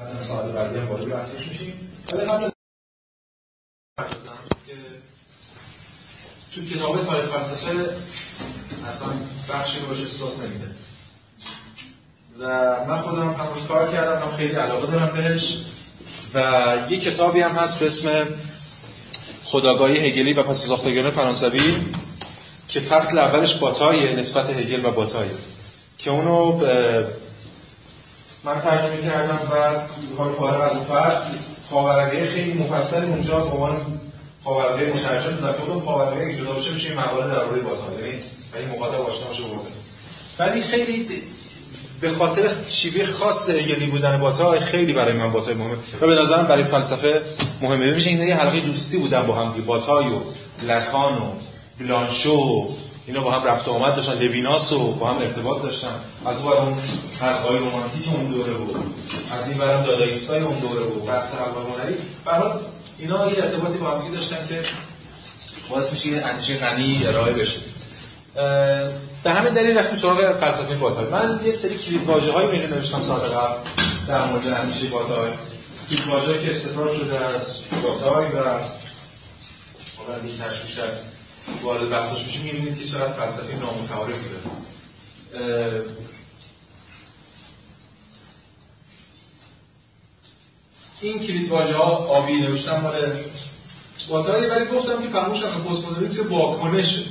حتما ساعت بعدی هم وارد بحثش میشیم. ولی قبل که تو کتاب تاریخ فلسفه اصلا بخشی رو باشه احساس نمیده و من خودم همش کار کردم، من خیلی علاقه دارم بهش و یه کتابی هم هست به اسم خودآگاهی هگلی و پس‌ساختگان فرانسوی که فصل اولش باتای نسبت هگل و باتای که اونو من ترجمه کردم و فارغ از اون فصل پاورقی خیلی مفصلی اونجا به عنوان پاورقی مترجم در طور پاورقی جدا بشه میشه مقاله درباره باتای، یعنی مخاطب آشنا باشه برده. ولی خیلی به خاطر شیوه خاص هگلی بودن باتای خیلی برای من باتای مهمه و به نظرم برای فلسفه مهمه. میشه اینا یه حلقه دوستی بودن با هم، باتای و لکان و بلانشو اینا با هم رفت و آمد داشتن، لویناس و با هم ارتباط داشتن، از اون برام حلقه‌های رمانتیک اون دوره بود، از این برام داداییستای اون دوره بود، بحث حلقه هنری، برای اینا یه ارتباطی با هم داشتن که باعث میشه یه اندیشه غنی ارائه بشه. به همین دلیل رفتیم سراغ فلسفه باتای. من یه سری کلیدواژه‌هایی میگم نوشتم سال قبل در مورد اندیشه باتای، کلیدواژه‌ای که استفاده شده از باتای و حالا این تشریح شد وارد بحثش میشه می‌بینید که چقدر فلسفه نامتعارفی داره. این کلیدواژه‌ها آبی نوشتم مال باتای، ولی گفتم که فراموش نکنم پست مدرنیسم واکنشه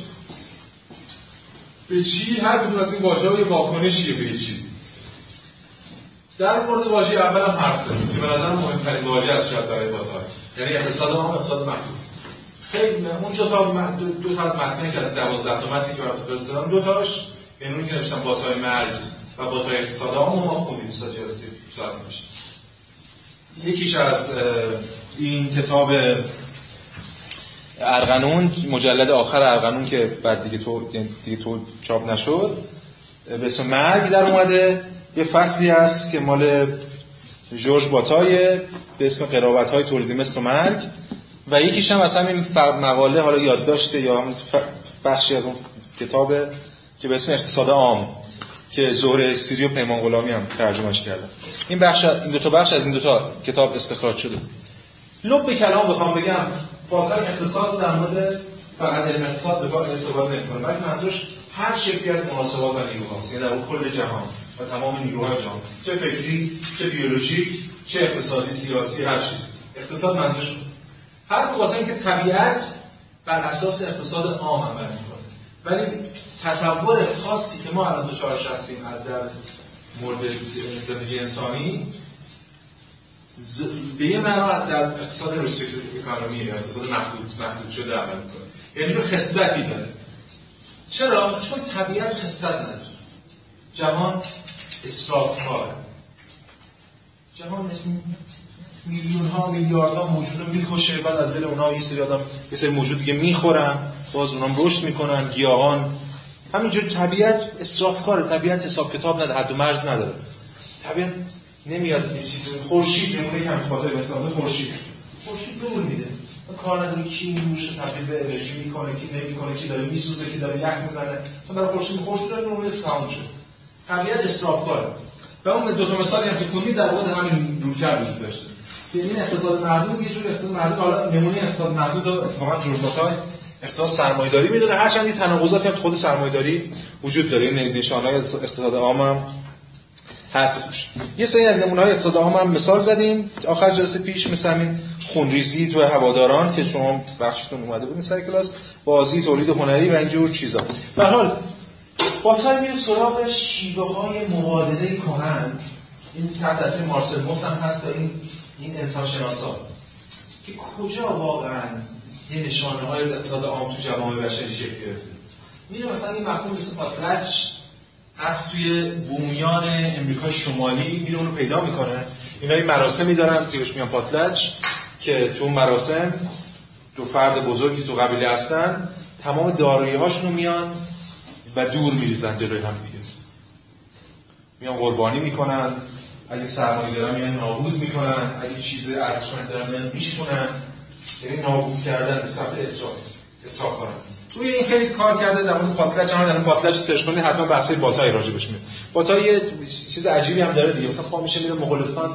به چی؟ هر کدوم از این واژه‌ها یه واکنشیه به یه چیزی. در مورد واژه اول هم حرف زدیم که به نظرم مهمترین واژه است شاید برای باتای، یعنی اقتصاد عام، اقتصاد محدود. خیلی اونجا دو تا از متنی که از 12 تا متنی که براتون فرستادم، دو تاش یعنی اون که نوشتم باتای مرگ و باتای اقتصاد عام ما خوندیم دوستا جلسه ساعت میشه. یکیش از این کتاب ارغنون، مجلد آخر ارغنون که بعد دیگه تو چاپ نشد، به اسم مرگ در اومده. یه فصلی هست که مال جورج باتای به اسم قرابت‌های تولید مثل مرگ و یکیش هم از همین مقاله حالا یادداشته یا هم بخشی از اون کتابه که به اسم اقتصاد عام که زهره سیری و پیمان غلامی هم ترجمهش کردن. این دو تا بخش از این دو تا کتاب استخراج شده. لب کلام بخوام بگم، باتای اقتصاد در مورد فقط علم اقتصاد به کار استفاده نمی‌کنه، بلکه منظورش هر شکلی از مناسبات و نیروهاست، یعنی در اون کل جهان و تمام نیروهای جهان، چه فکری، چه بیولوژیک، چه اقتصادی، سیاسی، هر چیزی. اقتصاد منظورش هر موقع که طبیعت بر اساس اقتصاد عام عمل می‌کنه. ولی تصور خاصی که ما الان دچارش هستیم از در مورد زندگی انسانی به یه معنا در اقتصاد ریستریکتیو اکانومی یا اقتصاد محدود شده عمل می‌کنه. یعنی چون خصلتی داره. چرا؟ چون طبیعت خصلت نداره. جهان اسرافکاره. جهان میلیون‌ها میلیاردها موجود رو می‌کشه، بعد از دل اونها یه سری موجود دیگه می‌خورن، باز اونها رشد می‌کنن، گیاهان. همینجور طبیعت اسرافکاره، طبیعت حساب کتاب نداره، حد و مرز نداره. طبیعت نمیاد یه چیزی خورشید نمونه که خاطر مثلا خورشید نور میده. کار نداره کی نورش تبدیل به انرژی میکنه، کی نمیکنه، کی داره میسوزه، کی داره یخ میزنه. مثلا برای خورشید داره نور تمام شد. طبیعت اسرافکاره. و اون دو تا مثالی هم که خوندید در واقع همین روکر وجود داشته. که این اقتصاد محدود یه جور اقتصاد محدود، حالا نمونه اقتصاد محدود رو اتفاقا جورج باتای اقتصاد سرمایه‌داری میدونه، هرچند این تناقضاتی هم خود سرمایه‌داری وجود داره. این نشانه‌های اقتصاد عام هم هستش. یه سری از نمونه‌های اقتصاد عام هم مثال زدیم آخر جلسه پیش، مثل همین خونریزی تو هواداران که شما بخشتون اومده بودین سر کلاس، بازی تولید هنری و اینجور چیزا. به هر حال باتای میره سراغ شیوه‌های مبادله کهن. این تحت تاثیر مارسل موس هم هست تا این انسان شناسا که کجا واقعاً یه نشانه‌های از اقتصاد عام تو جوامع بشری شکل گرفته. میره مثلا این مفهوم مثل پاتلچ هست توی بومیان امریکای شمالی، میره اونو پیدا میکنه. اینا این مراسمی دارن که بهش میگن پاتلچ، که تو مراسم دو فرد بزرگی تو قبیله هستن، تمام دارایی‌هاشون رو میان و دور میریزن جلوی هم دیگه، میان قربانی میکنن. اگه سرمایه دارن میان نابود میکنن، اگه چیز ارزشمند دارن میان میشکنن. یعنی نابود کردن به سمت اسراف کنن. روی این خیلی کار کرده. در مورد پاتلچ هم در پاتلچ سرچ کنید حتما بحثای باتای راجع بهش میاد. باتای یه چیز عجیبی هم داره دیگه، مثلا پا میشه میره مغولستان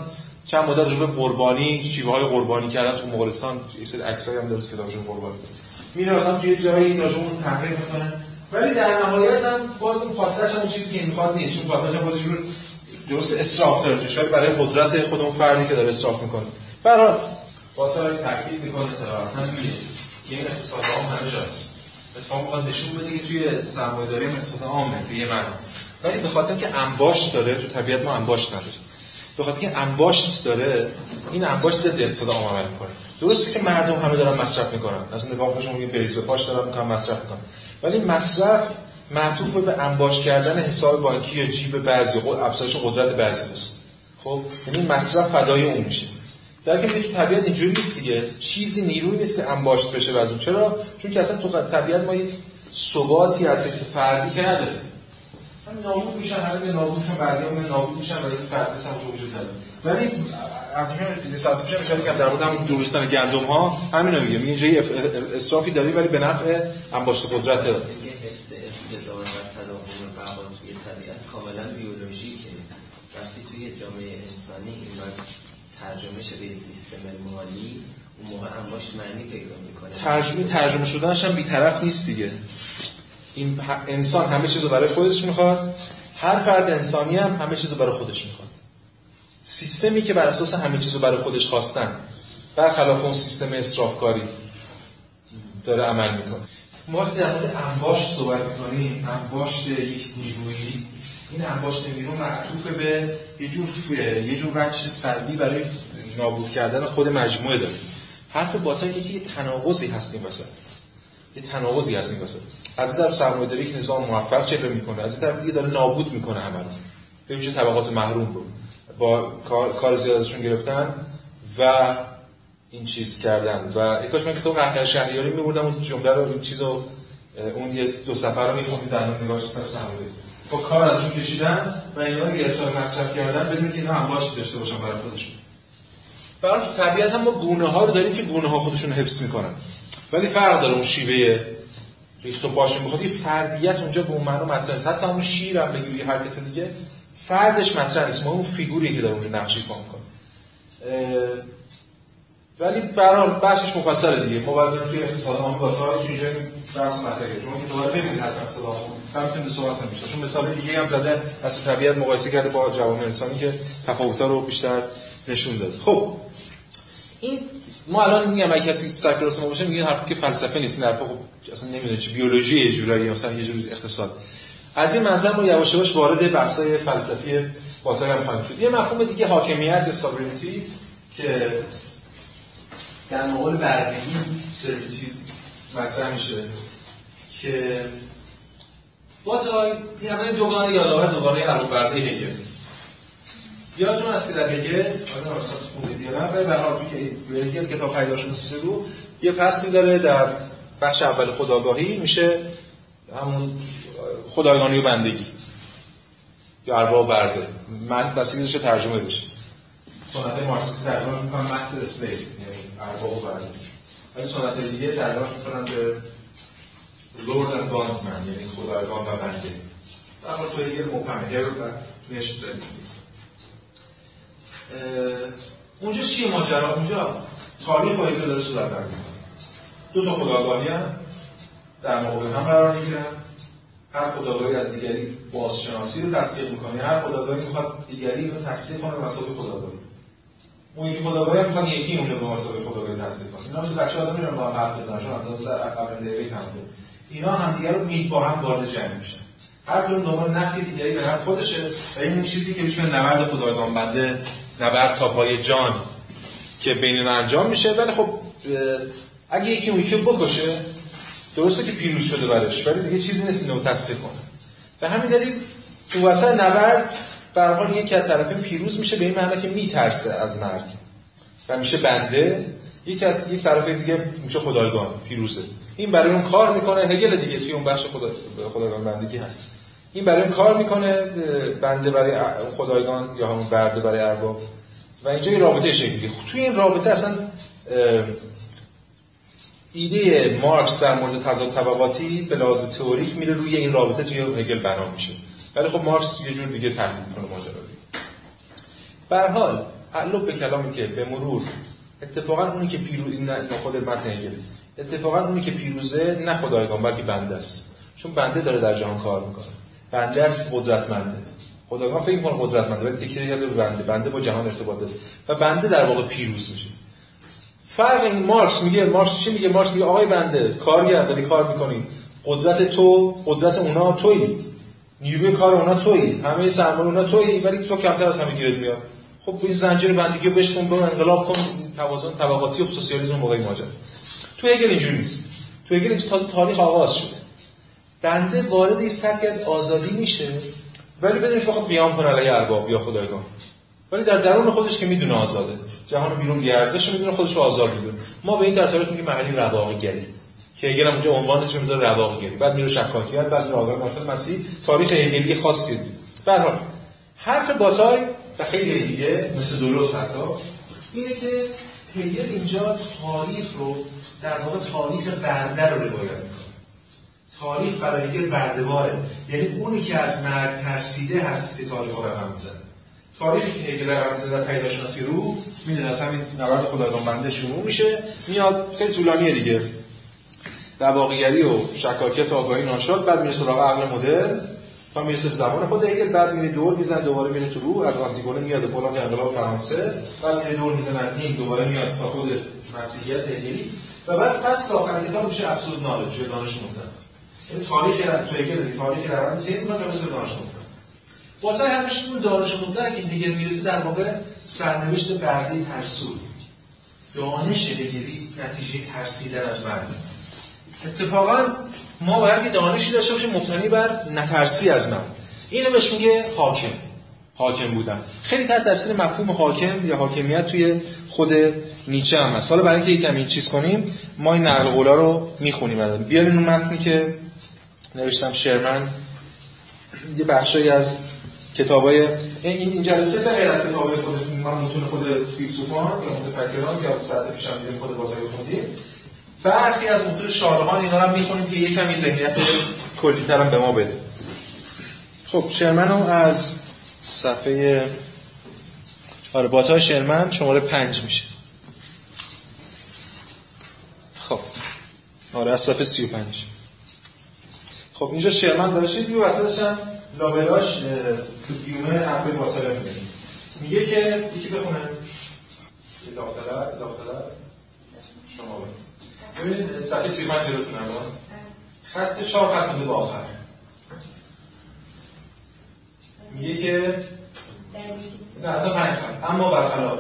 چند مدت راجع به قربانی، شیوه‌های قربانی کردن تو مغولستان یه سری عکسایی هم داره تو کتابش قربانی. میره مثلا توی جایی راجع به اون تحقیق میکنه، ولی در نهایت هم باز اون پاتش هم اون چیزی که میخواد نیست. اون پاتش هم باز جور درست اسراف داره توش، ولی برای قدرت خود اون فردی که داره اسراف میکنه. برای باطل تاکید میکنه صراحتاً میگه که این اقتصاد عام همه جاست. اتفاقا میخواد نشون بده که توی سرمایه‌داری هم اقتصاد عامه به یه معنی. ولی به خاطر که انباشت داره، تو طبیعت ما انباشت نداره. به خاطر که انباشت داره، این انباشت ضد اقتصاد عام عمل میکنه. درسته که مردم همه دارن مصرف میکنن، اصلا نگاه کنید میگه بریز به پاش دارن میکنن مصرف میکنن، ولی مصرف معطوف به انباشت کردن حساب بانکی یا جیب بعضی، افزایش قدرت بعضی است. خب یعنی مصرف فدای اون میشه. در که تو طبیعت اینجوری نیست دیگه، چیزی نیرویی نیست که انباشت بشه بعضی. چرا؟ چون که اصلا تو طبیعت ما یک ثباتی از حیث فردی که نداره. همین نابود میشن، همین نابود میشن، بعدی نابود میشن ولی فردی هم وجود نداره. ولی همین ساعت پیش اشاره کردم در مورد همون درستن گندم ها همینو میگه، میگه جای اسرافی داری ولی به نفع انباشت قدرت. حفظ اقتدار و تداوم بقا توی طبیعت کاملا بیولوژیکه. وقتی توی جامعه انسانی این ترجمه شه به سیستم مالی، اون موقع انباشت معنی پیدا میکنه. ترجمه شدنش هم بی‌طرف نیست دیگه. این انسان همه چیزو برای خودش میخواد، هر فرد انسانی هم همه چیزو برای خودش میخواد. سیستمی که بر اساس همه چیزو برای خودش خواستن برخلاف اون سیستم اسرافکاری داره عمل میکنه. ما وقتی در مورد انباشت صحبت میکنیم، انباشت یک نیرویی، این انباشت نیرو معطوف به یه جور وجه سلبی برای نابود کردن خود مجموعه داره. حرف باطن اینه که یه تناقضی هست این وسط. از این طرف سرمایه‌داری که نظام موفق جلوه میکنه، از این طرف دیگه داره نابود میکنه همه رو. به ویژه طبقات محروم رو با کار زیادشون گرفتن و این چیز کردن. و کاش من که تو قهقه شهریاری میبردم اون جمله رو، این چیزو، اون یه دو سفر رو میخوندید در مورد نگاهش سر سرمایه‌داری. با کار ازشون کشیدن و اینا رو گرفتار مصرف کردن بدون که اینا انباشت داشته باشن برای خودشون. برای طبیعت هم ما گونه ها رو داریم که گونه ها خودشون رو حفظ میکنن. ولی فرق داره اون شیوه ریخت و پاشون بخواد یه فردیت اونجا به اون معنا مطرح نیست. حتی اون شیر هم بگیری هر کس دیگه فردش مطرح نیست، ما اون فیگوری که داره اونجا نقش ایفا میکنه. ولی برای بحثش مفصله دیگه. ما باید توی اقتصاد عام بازار اینجوری بحث مطرح کنیم. شما که دوباره ببینید حتی اقتصاد عام فهمتون صحبت نمیشه. چون مثال دیگه هم زده از طبیعت مقایسه کرده با جوامع انسانی که تفاوت‌ها رو بیشتر نشون داده. خب این ما الان میگم اگه کسی سرکلاس ما باشه میگه حرفی که فلسفه نیست، این حرفا خب اصلا نمیدونه چی بیولوژی یه جورایی مثلا یه جور اقتصاد. از این منظر ما یواش یواش وارد بحث‌های فلسفی باطن هم خواهیم شد. یه مفهوم دیگه حاکمیت یا ساورینتی که در مقابل بردگی سرویتی مطرح میشه که باطن این اول دوگانه یادآور دوگانه ارباب هگل. یادتون هست که در هگل آدم راست خوندید یا نه؟ ولی به هر حال که هگل کتاب پیدا شده رو یه فصلی داره در بخش اول خودآگاهی میشه همون خدایگانی و بندگی یا ارباب برده. من بسیارش ترجمه بشه. سنت مارکسیستی ترجمه میکنن مستر اسلیو، یعنی ارباب و برده. ولی سنت دیگه ترجمه میکنن به لورد اند بانزمن، یعنی خدایگان و بنده. در واقع تو هگل مبهمه هر و نشت داریم. اونجا چیه ماجرا؟ اونجا تاریخ با هگل داره صورت برمی‌کنه. دو تا خودآگاهی هم در مقابل هم قرار میگیرن. هر خودآگاهی از دیگری بازشناسی رو تصدیق میکنه، هر خودآگاهی میخواد دیگری رو تصدیق کنه به مسابقه خودآگاهی. اون یکی خودآگاهی هم میخواد یکی اون رو به مسابقه خودآگاهی تصدیق کنه. اینا مثل بچه‌ها آدم میرن با هم حرف بزنن، چون اندازه در اولین دقیقه تمام. اینا هم دیگه رو با هم وارد جنگ میشن. هر کدوم دنبال نفی دیگری به هر خودشه و این چیزی که میشه نبرد خدایگان بنده، نبرد تا پای جان که بین اینا انجام میشه. ولی خب اگه یکی اون یکی بکشه درسته که پیروز شده برش، ولی دیگه چیزی نیست اینو تصدیق کنه. به همین دلیل تو وسط نبرد به هر حال یکی از طرفین پیروز میشه به این معنی که میترسه از مرگ و میشه بنده، یک طرف دیگه میشه خدایگان پیروزه. این برای اون کار میکنه. هگل دیگه توی اون بخش خدایگان بندگی هست. این برای اون کار میکنه، بنده برای خدایگان یا همون برده برای ارباب، و اینجا یه رابطه شکلی. توی این رابطه اصلا ایده مارکس در مورد تضاد طبقاتی به لحاظ تئوریک میره روی این رابطه توی هگل بنا میشه. ولی خب مارکس یه جور دیگه تحلیل میکنه ماجرا رو. به هر حال تعلق به کلامی که به مرور اتفاقا اونی که نه خود متن هگل، اتفاقا اونی که پیروزه نه خدایگان بلکه بنده است، چون بنده داره در جهان کار میکنه، بنده است قدرتمنده. خدایگان فکر میکنه قدرتمنده ولی تکیه کرده به بنده با جهان ارتباط داره و بنده در واقع پیروز میشه. فرق این مارکس چی میگه؟ مارکس میگه آقای بنده کارگر داری کار میکنی، قدرت تو قدرت اونا تویی، نیروی کار اونا تویی، همه سرمایه اونا تویی، ولی تو کمتر از همه گیرت میاد. خب این زنجیر بندگی رو بشکن، برو انقلاب کن، توازن طبقاتی و سوسیالیسم موقعی ماجرا. تو هگل اینجوری نیست. تو هگل تازه تاریخ آغاز شده، بنده وارد این سطحی از آزادی میشه ولی بدون که بخواد قیام کنه علیه ارباب یا خدایگان، ولی در درون خودش که میدونه آزاده، جهان بیرون بی ارزش میدونه، خودش رو آزاد میدونه. ما به این در تاریخ میگیم محلی رواقی‌گری که هگل هم اونجا عنوانش رو میذاره رواقی‌گری، بعد میره شکاکیت، بعد میره آگاهی ناشناس مسیح. تاریخ هگلی خاصی دید. به هر حال حرف باتای و خیلی دیگه مثل دولوس حتی اینه که هگل اینجا تاریخ رو در واقع تاریخ برده رو روایت میکنه. تاریخ برای هگل برده‌واره، یعنی اونی که از مرگ ترسیده هست که تاریخ رو رقم میزنه. تاریخی که هگل رقم میزنه در پیدایشناسی روح میدونه از همین نبرد خدایگان بنده شروع میشه، میاد خیلی طولانیه دیگه، رواقی‌گری و شکاکیت و آگاهی ناشاد، بعد میره سراغ عقل مدرن تا میرسه به زمان خود هگل، بعد میره دور میزنه دوباره میره تو روح، از آنتیگونه میاد بالا به انقلاب فرانسه، بعد میره دور میزنه این دوباره میاد تا خود مسیحیت هگلی و بعد فصل آخر کتاب میشه ابسولوت نالج یا دانش مطلق. این تاریخ تو هگل تاریخ روند طی میکنه مثل دانش مطلق. باتای همیشه اون دانش مطلق که دیگه میرسه در واقع سرنوشت برده ترسو، دانش هگلی نتیجه ترسیدن از مرگ. اتفاقا ما باید که دانشی داشته باشیم مبتنی بر نترسی از مرگ. اینو بهش میگه حاکم بودن. خیلی تحت تاثیر مفهوم حاکم یا حاکمیت توی خود نیچه هم هست. حالا برای اینکه یکم این چیز کنیم ما این نقل قولا رو میخونیم الان. بیارین اون متنی که نوشتم شرمن، یه بخشی از کتابای این جلسه به غیر از کتابای خود من متون خود فیلسوفان یا متفکران یا ساعت پیشم دیدیم خود باتای خوندیم، برخی از متون شارحان اینا رو میخونیم که یکم این ذهنیت کلی‌تر هم به ما بده. خب شرمن رو از صفحه باتای شرمن شماره 5 میشه. خب از صفحه 35. خب اینجا شرمن داره چیزی و وسطش هم لابلاش تو بیومه حرفای باتای میگه که یکی بخونه داختره شما ببینید صفحه 35 جلوتون الان خط 4 خط میده به آخر. میگه که نه اصلا 5 خط اما برخلاف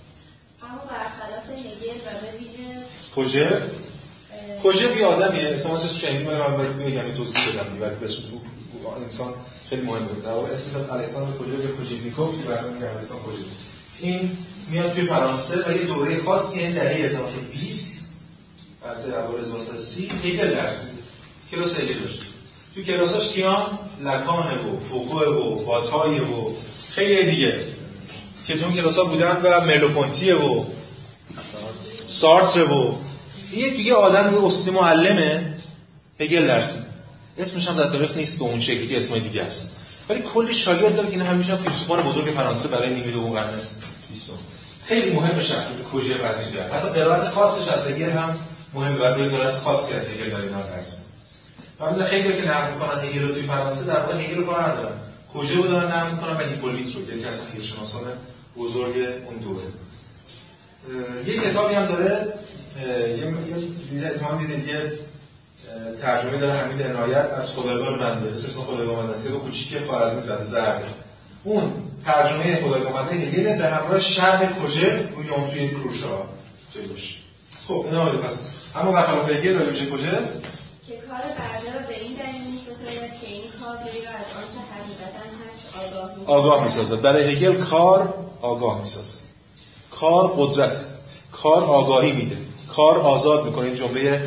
هگل و به ویژه کوژر یه آدمیه، احتمالاً شنیدیم من باید بگم توضیح بدم ولی به اسم انسان خیلی مهمه. در واقع اسمش الکساندر کوژر یا کوژیوینیکوف که برای میگه الکساندر کوژر. این میاد توی فرانسه و یه دوره خاصی یعنی دهه 1920 بعد اول 1930 هگل درس میده. کلاس هگل داشت. تو کلاساش کیان؟ لکان و فوکو و باتای و خیلی دیگه که تو کلاسا بودن و مرلو-پونتی و سارتر و یه آدم یه اصلی معلمه هگل درس میده. اسمش هم در تاریخ نیست به اون شکلی که اسمای دیگه است، ولی کلی شاگرد داره که اینا همیشه فیلسوفان بزرگ فرانسه برای نیمه دوم قرن 20. خیلی مهمه شخصیت کوژر از این جهت. حتی قرائت خاصش از هگل هم مهمه، برای قرائت خاصی از هگل داره اینا درس میده. من خیلی که نقل می‌کنن هگل رو توی فرانسه در واقع هگل رو کار ندارن، کوژر رو دارن نقل می‌کنن و هیپولیت رو، یکی از هگل‌شناسان بزرگ اون دوره. یه کتابی هم داره یه احتمال دیدید یه ترجمه داره حمید عنایت از خدایگان بنده، اسمش خدایگان بنده است که کوچیکی خوارزمی زده زرد. اون ترجمه خدایگان بنده هگل به همراه شرح کوژر روی اون توی کروشا جلوش. خب اینا رو پس اما برخلاف هگل داره میشه کوژر که کار برده را به این دلیل می‌ستاید که این کار وی را از آنچه حقیقتاً هست آگاه می‌سازد. برای هگل کار آگاه می‌سازد. کار قدرت، کار آگاهی میده، کار آزاد میکنه. این جمله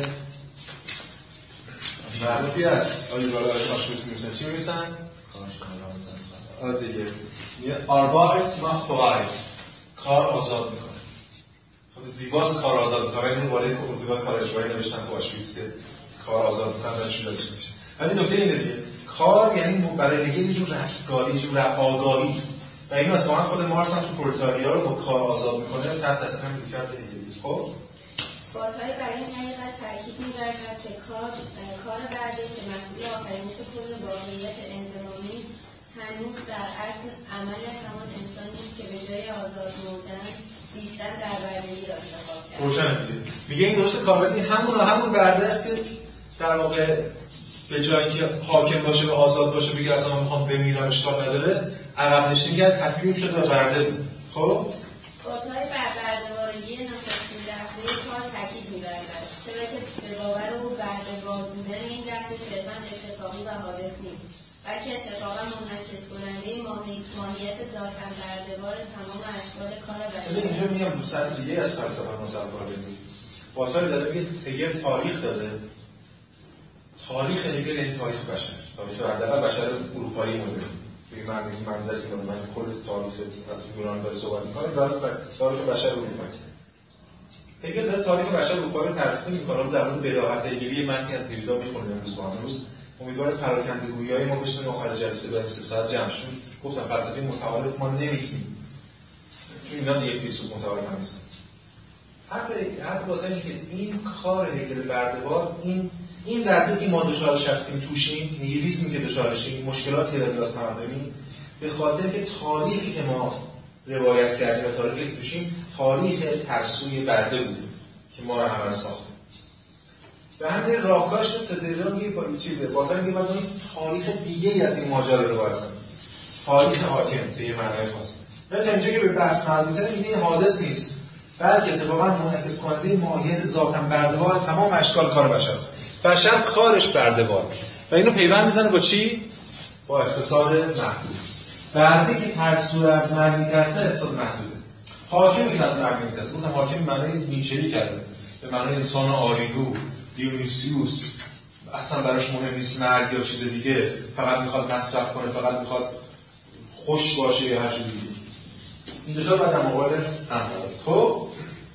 معروفی است. آیا بالا آشپزی می‌نویسن چی می‌نویسن؟ دیگه میگه آربایت ماخت فراید، کار آزاد میکنه. خب زیباست کار آزاد میکنه، ولی بالای زیبا کارشوایی نوشتن تو آشپیز که کار آزاد میکنه و شورش میشه. ولی نکته اینه دیگه، کار یعنی برای هگل یه جور رستگاری، یه جور آگاهی. و این اتفاقا خود مارکس هم تو پرولتاریا رو با کار آزاد میکنه تحت تاثیر همین رویکرد هگلی. خب بازهای بر این حقیقت تاکید می‌ورزد که کار برده که مسئول آفرینش کل واقعیت انضمامی هنوز در اصل عمل همان انسانی است که به جای آزاد موندن زیستن در بردگی را انتخاب کرد. روشن دیگه. میگه این درست کاملی همون برده است که در واقع به جای اینکه حاکم باشه و آزاد باشه بگه اصلا من میخوام بمیرم اشکال نداره، عقب نشینی کرد، تسلیم شد و برده بود. خب بازهای بر برده‌وارگی نخستین لحظه کار تاکید می‌ورزد، چرا که به باور او برده‌وار بودن این لحظه صرفاً اتفاقی و حادث نیست، بلکه اتفاقا منعکس کننده ماهیت ذاتاً برده‌وار تمام اشکال کار بشر. اینجا میگم رو سطح دیگه از فلسفه مصفا بگیم. بازهای داره میگه هگل تاریخ داده. تاریخ هگل این تاریخ بشر، تاریخ حداقل بشر اروپایی مدرن. به منظری که من کل تاریخ از یونان داره صحبت می‌کنه، تاریخ بشر اروپایی. هگل داره تاریخ بشر اروپایی رو ترسیم می‌کنه. در مورد بداهت هگلی متنی از دیریدا می‌خونیم امروز با هم. امروز امیدوارم پراکنده‌گویی‌های ما بشنویم آخر جلسه به 3 ساعت جمع شد. گفتم فلسفه متعارف ما نمی‌گیم. چون اینا دیگه فیلسوف متعارف نیستن. حرف بازم اینه که این کار هگل برده‌وار این وضعی که ما دچارش هستیم توشیم، نیهیلیسمی که دچارشیم، مشکلاتی که داریم واسه تمدنی، به خاطر که تاریخی که ما روایت کردیم و تاریخی که توشیم تاریخ ترسوی برده بوده که ما رو همه ساخته. به همین راهکارش رو تدریجا میگه با این چیزه باطن میگه باید تاریخ دیگه‌ای از این ماجرا رو روایت کنیم، تاریخ حاکم به یه معنای خاص. و تا اینجا که به بحث مربوطه میگه این حادث نیست، بلکه اتفاقا منعکس کننده ماهیت ذاتاً برده‌وار تمام اشکال کار بشر است. بشر کارش برده‌وار و اینو پیوند میزنه با چی؟ با اقتصاد محدود. برده که ترسو از مرگ میترسه اقتصاد محدوده. حاکمی که از مرگ میترسه، گفتم حاکم معنای نیچه‌ای کرده، به معنای انسان آرینو، دیونیسیوس، اصلا براش مهم نیست مرگ یا چیز دیگه، فقط میخواد مصرف کنه، فقط میخواد خوش باشه یا هر چیز دیگه. این دو تا بعد در مقابل هم خب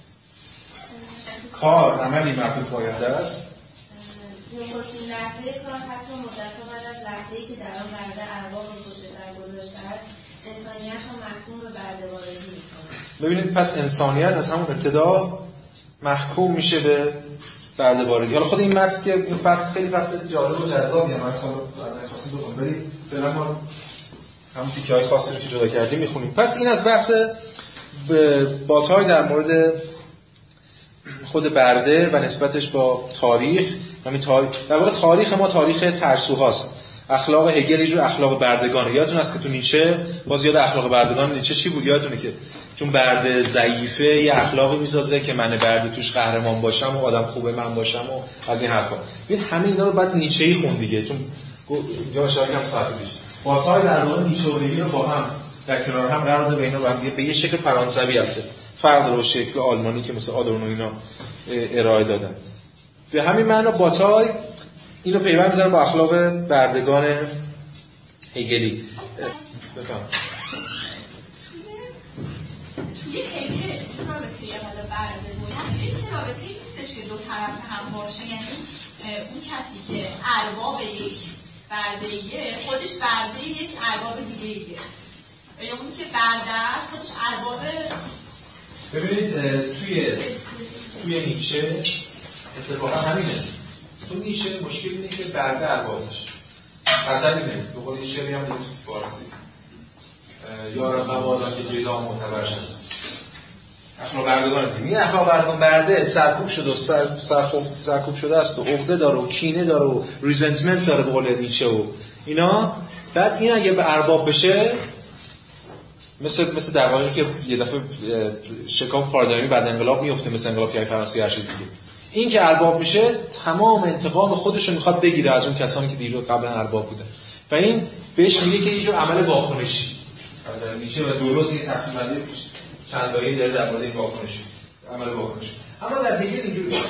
کار عملی محدود پاینده است. نخستین لحظه کار حتی مدت‌ها بعد از لحظه‌ای که در آن برده ارواح رو پشت سر گذاشته است، انسانیت را محکوم به برده‌وارگی می‌کند. ببینید پس انسانیت از همون ابتدا محکوم میشه به برده‌وارگی. حالا خود این متن که این فصل خیلی فصل جالب و جذابیه، من اصلا خواستم بگم بریم فعلا ما همون تیکه‌های خاصی رو که جدا کردیم می‌خونیم. پس این از بحث باتای در مورد خود برده و نسبتش با تاریخ. همین در واقع تاریخ ما تاریخ ترسوهاست. اخلاق هگل یه جور اخلاق بردگانه. یادتون هست که تو نیچه باز یاد اخلاق بردگان نیچه چی بود؟ یادتونه که چون برده ضعیفه یه اخلاقی میسازه که من برده توش قهرمان باشم و آدم خوبه من باشم و از این حرفا. ببین همه اینا رو بعد نیچه‌ای خوند دیگه، چون اینجا اشاره کردم ساعت پیش. باتای در واقع نیچه و هگل رو با هم در کنار هم قرار داده و اینا به یه شکل فرانسوی هسته. فرق داره با شکل آلمانی که مثل آدورنو اینا ارائه دادن. به همین معنا باتای اینو پیوند می‌ذاره با اخلاق بردگان هگلی. بفهم. توی هگل رابطه حالا بردگان این رابطه نیستش که دو طرف هم باشه، یعنی اون کسی که ارباب یک برده‌ایه خودش برده یک ارباب دیگه‌ایه، یا اونی که برده است خودش ارباب. ببینید توی نیچه اتفاقا همینه. تو نیچه مشکل اینه که برده اربابش غزل اینه، به قول این شعری هم بود تو فارسی، یارم مبادا که جدا معتبر شد. اخلاق بردگان دیگه. این اخلاق بردگان برده سرکوب شده و سرکوب شده است و عقده داره و کینه داره و ریزنتمنت داره به قول نیچه و اینا. بعد این اگه به ارباب بشه مثل در واقعی که یه دفعه شکاف پارادایمی بعد انقلاب میفته، مثل انقلاب که فرانسه هر چیز دیگه. این که ارباب میشه تمام انتقام خودش رو میخواد بگیره از اون کسانی که دیگه قبلا ارباب بودن و این بهش میگه که یه جور عمل واکنشی از نیچه و درست یه تقسیم بندی چند لایه‌ای داره در مورد این واکنشی، عمل واکنشی. اما در هگل اینجوری نیست.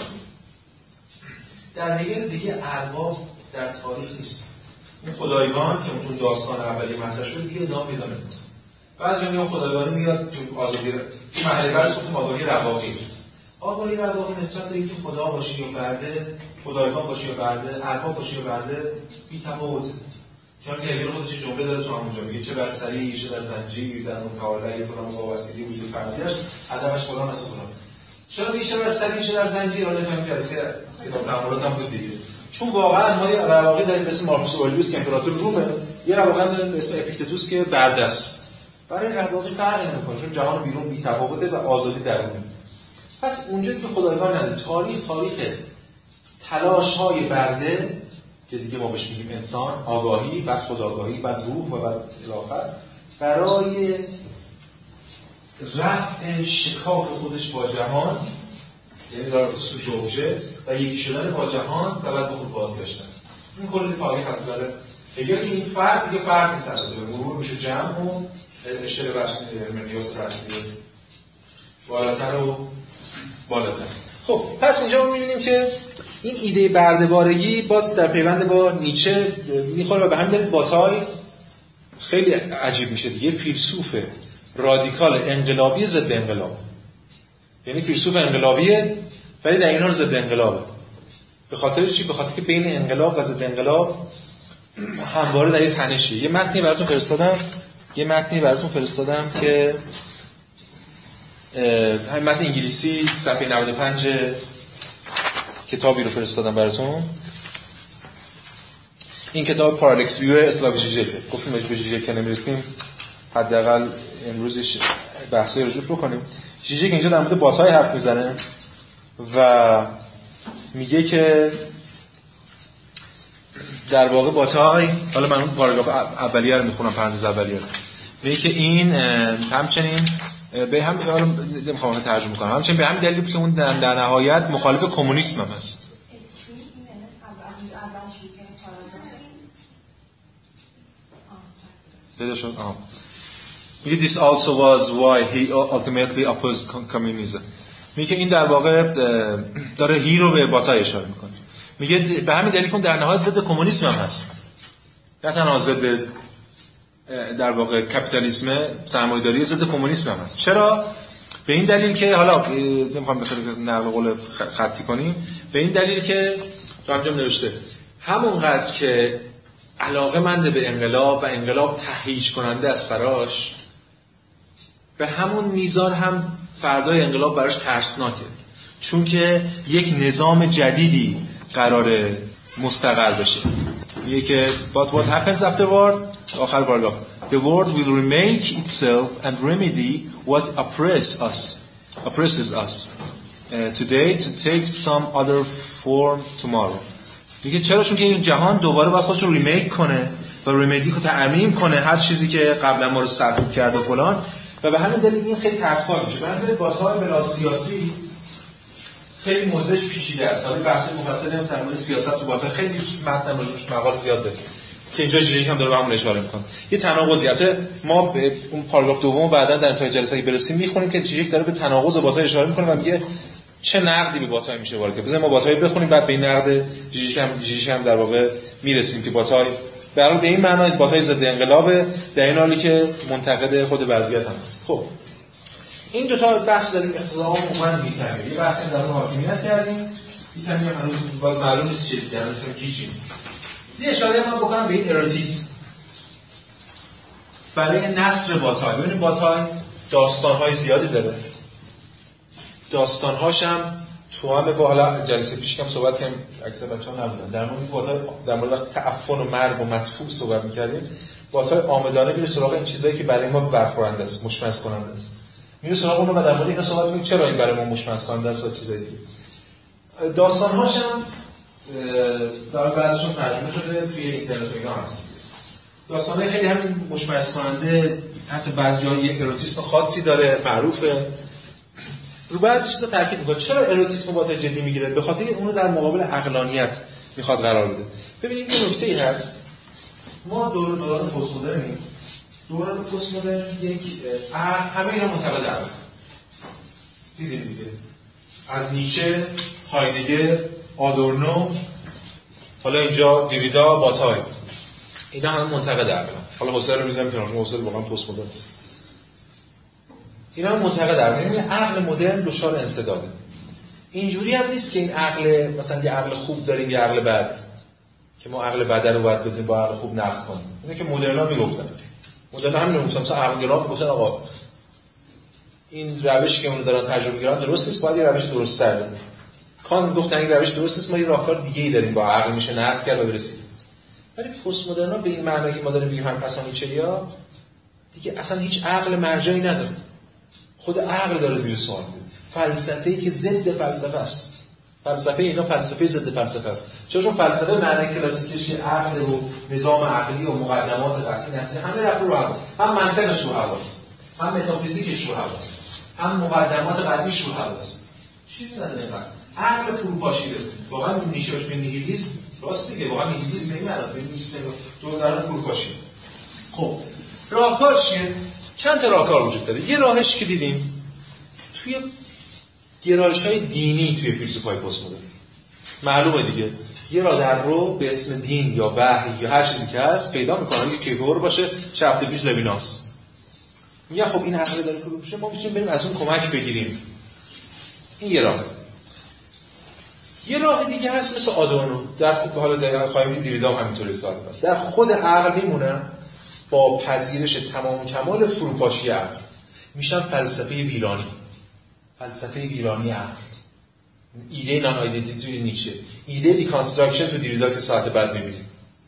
در هگل دیگه ارباب در تاریخ نیست. این خدایگان که اون داستان اولیه مطرح شده دیگه ادامه پیدا نمی‌کنه. بعضی میگن خدایگانی میاد تو آزادی تو مرحله بعدش گفتیم آگاهی رواقی. آگاهی رواقی نسبت به اینکه خدا باشی یا برده، خدایگان باشی یا برده، ارباب باشی یا برده بی‌تفاوته. چون هگل خودش جمله داره تو همونجا میگه چه بر سری چه در زنجیر در متعالی فلان وابستگی وجود فردیش ادبش فلان است فلان. چرا میشه بر سری چه در زنجیر؟ حالا همین جلسه تعاملات هم بود دیگه. چون واقعا ما یه رواقی داریم به اسم مارکوس اورلیوس که امپراتور رومه، یه رواقی داریم به اسم اپیکتتوس که برده است. برای رواقی فرقی نمیکنه چون جهان بیرون بی تفاوته و آزادی درونه. پس اونجا که خدایگاه نداره. تاریخ تلاش‌های برده که دیگه ما بهش میگیم انسان، آگاهی، بعد خودآگاهی، بعد روح و بعد الاخر، برای رفع شکاف خودش با جهان، یعنی رابطه‌اش به جوجه و یکی شدن با جهان و بعد به خود بازگشتن. این کل تاریخ هست داره. اگر این فرد دیگه فرد نیست، البته مرور میشه جمع و اشتر رسمی، مقیاس رسمی بالاتر و بالاتر. خب پس اینجا ما می‌بینیم که این ایده برده‌وارگی باز در پیوند با نیچه میخوره و به همین دلیل باتای خیلی عجیب میشه دیگه. فیلسوف رادیکال انقلابی ضد انقلاب، یعنی فیلسوف انقلابیه ولی در این حال ضد انقلابه. به خاطر چی؟ به خاطر که بین انقلاب و ضد انقلاب همواره در یه تنشی. یه متنی براتون فرستادم که همین متن انگلیسی صفحه 95 کتابی رو فرستادم براتون. این کتاب پارالکس ویو اسلاوی ژیژکه. گفتیم به ژیژک که نمی‌رسیم حداقل امروزش بحثی رجوع بکنیم. ژیژک اینجا در مورد باتای حرف میزنه و میگه در واقع باتای، حالا من اون پاراگراف اولیه رو میخونم، پرانتز اولیه رو، میگه که این همچنین به هم حالا نمیخوام ترجمه کنم، همچنین به همین دلیل که اون در نهایت مخالف کمونیسم هم هست. دیده شد؟ میگه this also was why he ultimately opposed communism. میگه این در واقع داره هی رو به باتای اشاره میکنه. میگه به همین دلیل که اون در نهایت ضد کمونیسم هم هست، نه تنها ضد در واقع کپیتالیسم سرمایه‌داری، ضد کمونیسم هم هست. چرا؟ به این دلیل که حالا نمیخوام بخوام نقل قول خطی کنیم، به این دلیل که تو همونجا نوشته همونقدر که علاقه‌مند به انقلاب و انقلاب تهییج کننده از فراش، به همون میزان هم فردای انقلاب براش ترسناکه، چون که یک نظام جدیدی قراره مستقر بشه. میگه که but what happens afterward، آخر پاراگراف، the world will remake itself and remedy what oppresses us today to take some other form tomorrow. میگه چرا؟ چون که این جهان دوباره باید خودش رو ریمیک کنه و ریمیدی که تعمیم کنه هر چیزی که قبلا ما رو سرکوب کرده و فلان، و به همین دلیل این خیلی ترسناک میشه. مثلا بات‌های بلا سیاسی خیلی موضوعش پیچیده است. حالا بحث مفصلی هم در مورد سیاست تو بات‌ها خیلی متن روش مقال زیاد داره که اینجا ژیژک هم داره به همون اشاره میکنه. یه تناقضی، البته ما به اون پاراگراف دومو بعداً در انتهای جلسه برسیم میخونیم که ژیژک داره به تناقض بات‌ها اشاره میکنه و میگه چه نقدی به بات‌ها میشه وارد کنه. بذار ما بات‌ها بخونیم بعد به این نقد ژیژک هم در واقع میرسیم که بات‌ها برای به این معنی بات‌های ضد انقلابه، در این حالی که منتقد خود وضعیت هم است. خب این دو تا بحث داریم اقتضاء عموما می‌کنیم. یه بحثی در مورد حاکمیت کردیم، یه کمی هنوز باز معلوم نیست چیه در مورد کیچیم. یه اشاره من بکنم به این اروتیسم برای نثر باتای. ببینید باتای داستان‌های زیادی داره. داستان‌هاش هم تو هم با حالا جلسه پیش کم صحبت کردیم، اکثر بچه‌ها نبودن. در مورد باتای در مورد تعفن و مرگ و مدفوع صحبت می‌کردیم. باتای آمدانه میره سراغ این چیزایی که برای ما برخورنده است، مشمئز کننده است. میره سراغ اون و در مورد اینا صحبت می‌کنیم چرا این برای ما مشمئز کننده است و چیزایی دیگه. داستان‌هاش هم در بعضیشون ترجمه شده توی اینترنت اینا هست. داستان‌های خیلی همین مشمئز کننده، حتی بعضی جاها یه اروتیسم خاصی داره، معروفه. رو بعضی چیزا تاکید می‌کنه. چرا اروتیسم باتای جدی میگیره؟ به خاطر اونو در مقابل عقلانیت میخواد قرار بده. ببینید این نکته‌ای هست. ما دوران پست مدرنیم. دوران پست مدرن یک همه اینا منتقد عقل. دیدید دیگه. از نیچه، هایدگر، آدورنو، حالا اینجا دیریدا، باتای، اینا همه منتقد عقل. حالا حسین رو میذارم کنار، چون حسین واقعا پست مدرن است. اینا هم منتقد عقل، یعنی عقل مدرن دچار انسداده. اینجوری هم نیست که این عقل مثلا یه عقل خوب داریم یه عقل بد. که ما عقل بدن رو باید بزنیم با عقل خوب نقد کنیم. اینه که مدرنا میگفتن. مدرنا همین میگفتن، مثلا عقل گرا میگفتن آقا این روشی که اون دارن تجربه می‌کنن درست نیست، باید یه روش درست‌تر بدیم. کانت گفت این روش درست نیست، ما یه راهکار دیگه‌ای داریم با عقل میشه نقد کرد و برسیم. ولی پست مدرنا به این معنی که ما داریم میگیم هم پسانیچیا دیگه اصلا هیچ عقل مرجعی نداره. خود عقل داره زیر سوال میره. فلسفه‌ای که ضد فلسفه است. فلسفه اینا فلسفه ضد فلسفه است. چون فلسفه معنی کلاسیکش عقل و نظام عقلی و مقدمات قطعی نفسی همه رفت رو هوا. هم منطقش رو هواست، هم متافیزیکش رو هواست، هم مقدمات قطعیش رو هواست. چیزی نداره اینقدر. عقل فروپاشیده. واقعا نیشه‌اش به نیهیلیسم راست میگه. واقعا نیهیلیسم این معناست نیست دو در فروپاشیده. خب راهکار چیه؟ چند تا راهکار وجود داره. یه راهش که دیدیم توی گرایش‌های دینی توی فیلسوفای پست مدرن معلومه دیگه، یه راه در رو به اسم دین یا وحی یا هر چیزی که هست پیدا می‌کنن که کیپور باشه، چه هفته پیش لویناس میگه خب این عقل داره فرو میشه، ما میتونیم بریم از اون کمک بگیریم. این یه راه. یه راه دیگه هست مثل آدورنو، در حالا در خواهیم دیریدا هم همینطوری سوال می‌کنه، در خود عقل میمونه با پذیرش تمام کمال فروپاشی عقل میشن فلسفه ویرانی. فلسفه ویرانی عقل، ایده نان آیدنتیتی توی نیچه، ایده دیکانستراکشن تو دیریدا که ساعت بعد می‌بینیم.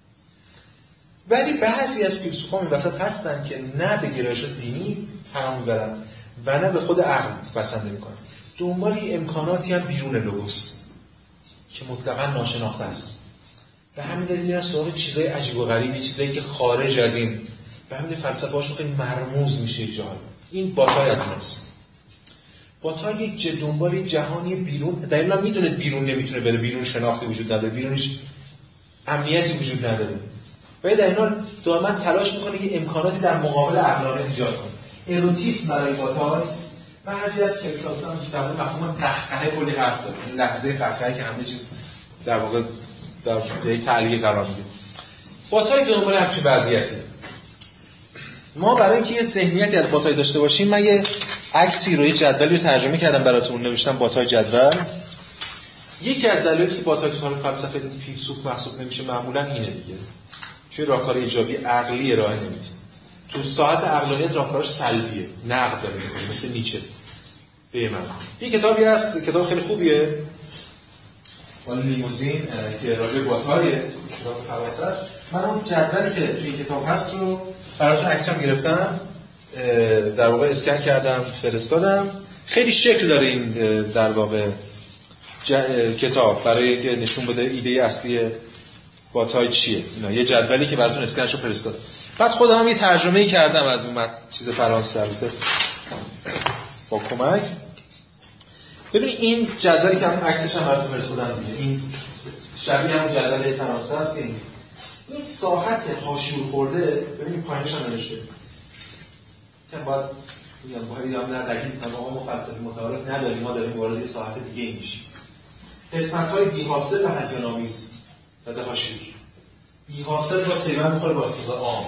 ولی بعضی از فیلسوفان این وسط هستن که نه به گرایش دینی پناه میبرن و نه به خود عقل بسنده میکنن، دنبال امکاناتی هم بیرون لوگوس که مطلقاً ناشناخته است. به همین دلیل میرن سراغ چیزای عجیب و غریبی، چیزایی که خارج از این، به همین فلسفه‌هاشون خیلی مرموز میشه جای. این باتای از ایناست. باتای یک دنبال جهانی بیرون، در این حال میدونه بیرون نمیتونه بره، بیرون شناختی وجود نداره، بیرونش امنیتی وجود نداره. و در این حال دائما تلاش میکنه یه امکاناتی در مقابل عقلانیت ایجاد کنه. اروتیسم برای باتای بعضی از کتاب‌ها هم در مورد مفهوم قهقهه کلی حرف داره. این لحظه قهقهه که همه چیز در واقع در یک تعلیق قرار میده. باتای دنبال همچین وضعیتی. ما برای اینکه یه ذهنیتی از باتای داشته باشیم، من یه عکسی رو، یه جدولی رو ترجمه کردم براتون، نوشتم باتای جدول. یکی از دلایلی که باتای تو فلسفه فیلسوف محسوب نمیشه معمولا اینه دیگه، چون راهکار ایجابی عقلی ارائه نمیده. تو ساعت عقلانیت راهکارش سلبیه، نقد داره میکنه، مثل نیچه. به من این کتابی هست، کتاب خیلی خوبیه، مال لیموزین که راجع به باتایه، کتاب خلاصه است. من اون جدولی که توی این کتاب هست رو براتون عکسام گرفتم، در واقع اسکن کردم فرستادم. خیلی شکل داره این در واقع کتاب برای که نشون بده ایده اصلی باتای چیه. اینا یه جدولی که براتون اسکنشو فرستادم. بعد خودم هم یه ترجمه‌ای کردم از اون چیز فرانسه البته با کمک. ببینید این جدولی که هم عکسش هم براتون فرستادم دیگه، این شبیه همون جدول فرانسه است. این ساحت حاشیه خورده، ببینید پایینش هم نوشته که باید میگم باید هم نه دقیق تمام فلسفه متعارف نداریم، ما داریم وارد ساحت دیگه میشیم. قسمت‌های بی‌حاصل و هذیان‌آمیز زده حاشیه. بی‌حاصل با پیوند می‌خوره با اقتضاء عام.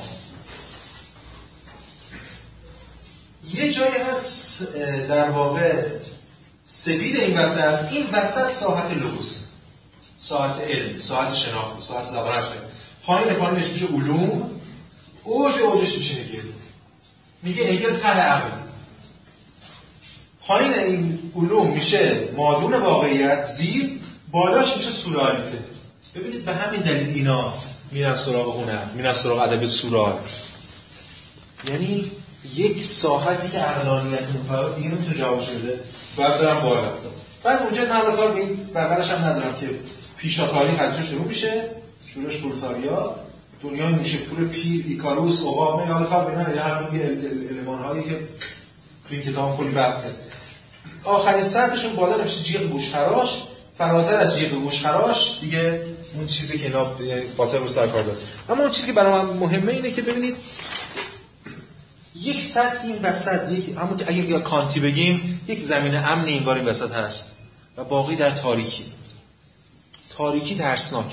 یه جایی هست در واقع سفید این وسط ساحت لوگوس، ساحت علم، ساحت شناخت، ساحت زبان هست. پایینش میشه علوم، اوجش میشه هگل. میگه هگل ته عقل. پایین این علوم میشه مادون واقعیت، زیر بالاش میشه سورالیته. ببینید به همین دلیل اینا میرن سراغ هنر، میرن سراغ ادب سورال. یعنی یک ساحتی که عقلانیت مفرد دیگه نمیتونه جوابش بده، باید برم بالا. بعد اونجا نقل کار به این بغلش هم ندارم که پیشا تاریخ ازش شروع میشه، شروعش پرولتاریا، دنیای موشک‌پور پیر، ایکاروس، عقاب، نقل کار به اینا هر کدوم یه المان‌هایی که تو این کتاب کلی بحث کرد. آخرین سطحشون بالا نمیشه جیغ گوشخراش، فراتر از جیغ گوشخراش دیگه اون چیزی که اینا باطل رو سر کار داره. اما اون چیزی که برای من مهمه اینه که ببینید یک سطح این وسط، یک همون که اگه کانتی بگیم یک زمین امن انگار این وسط هست و باقی در تاریکی ترسناک.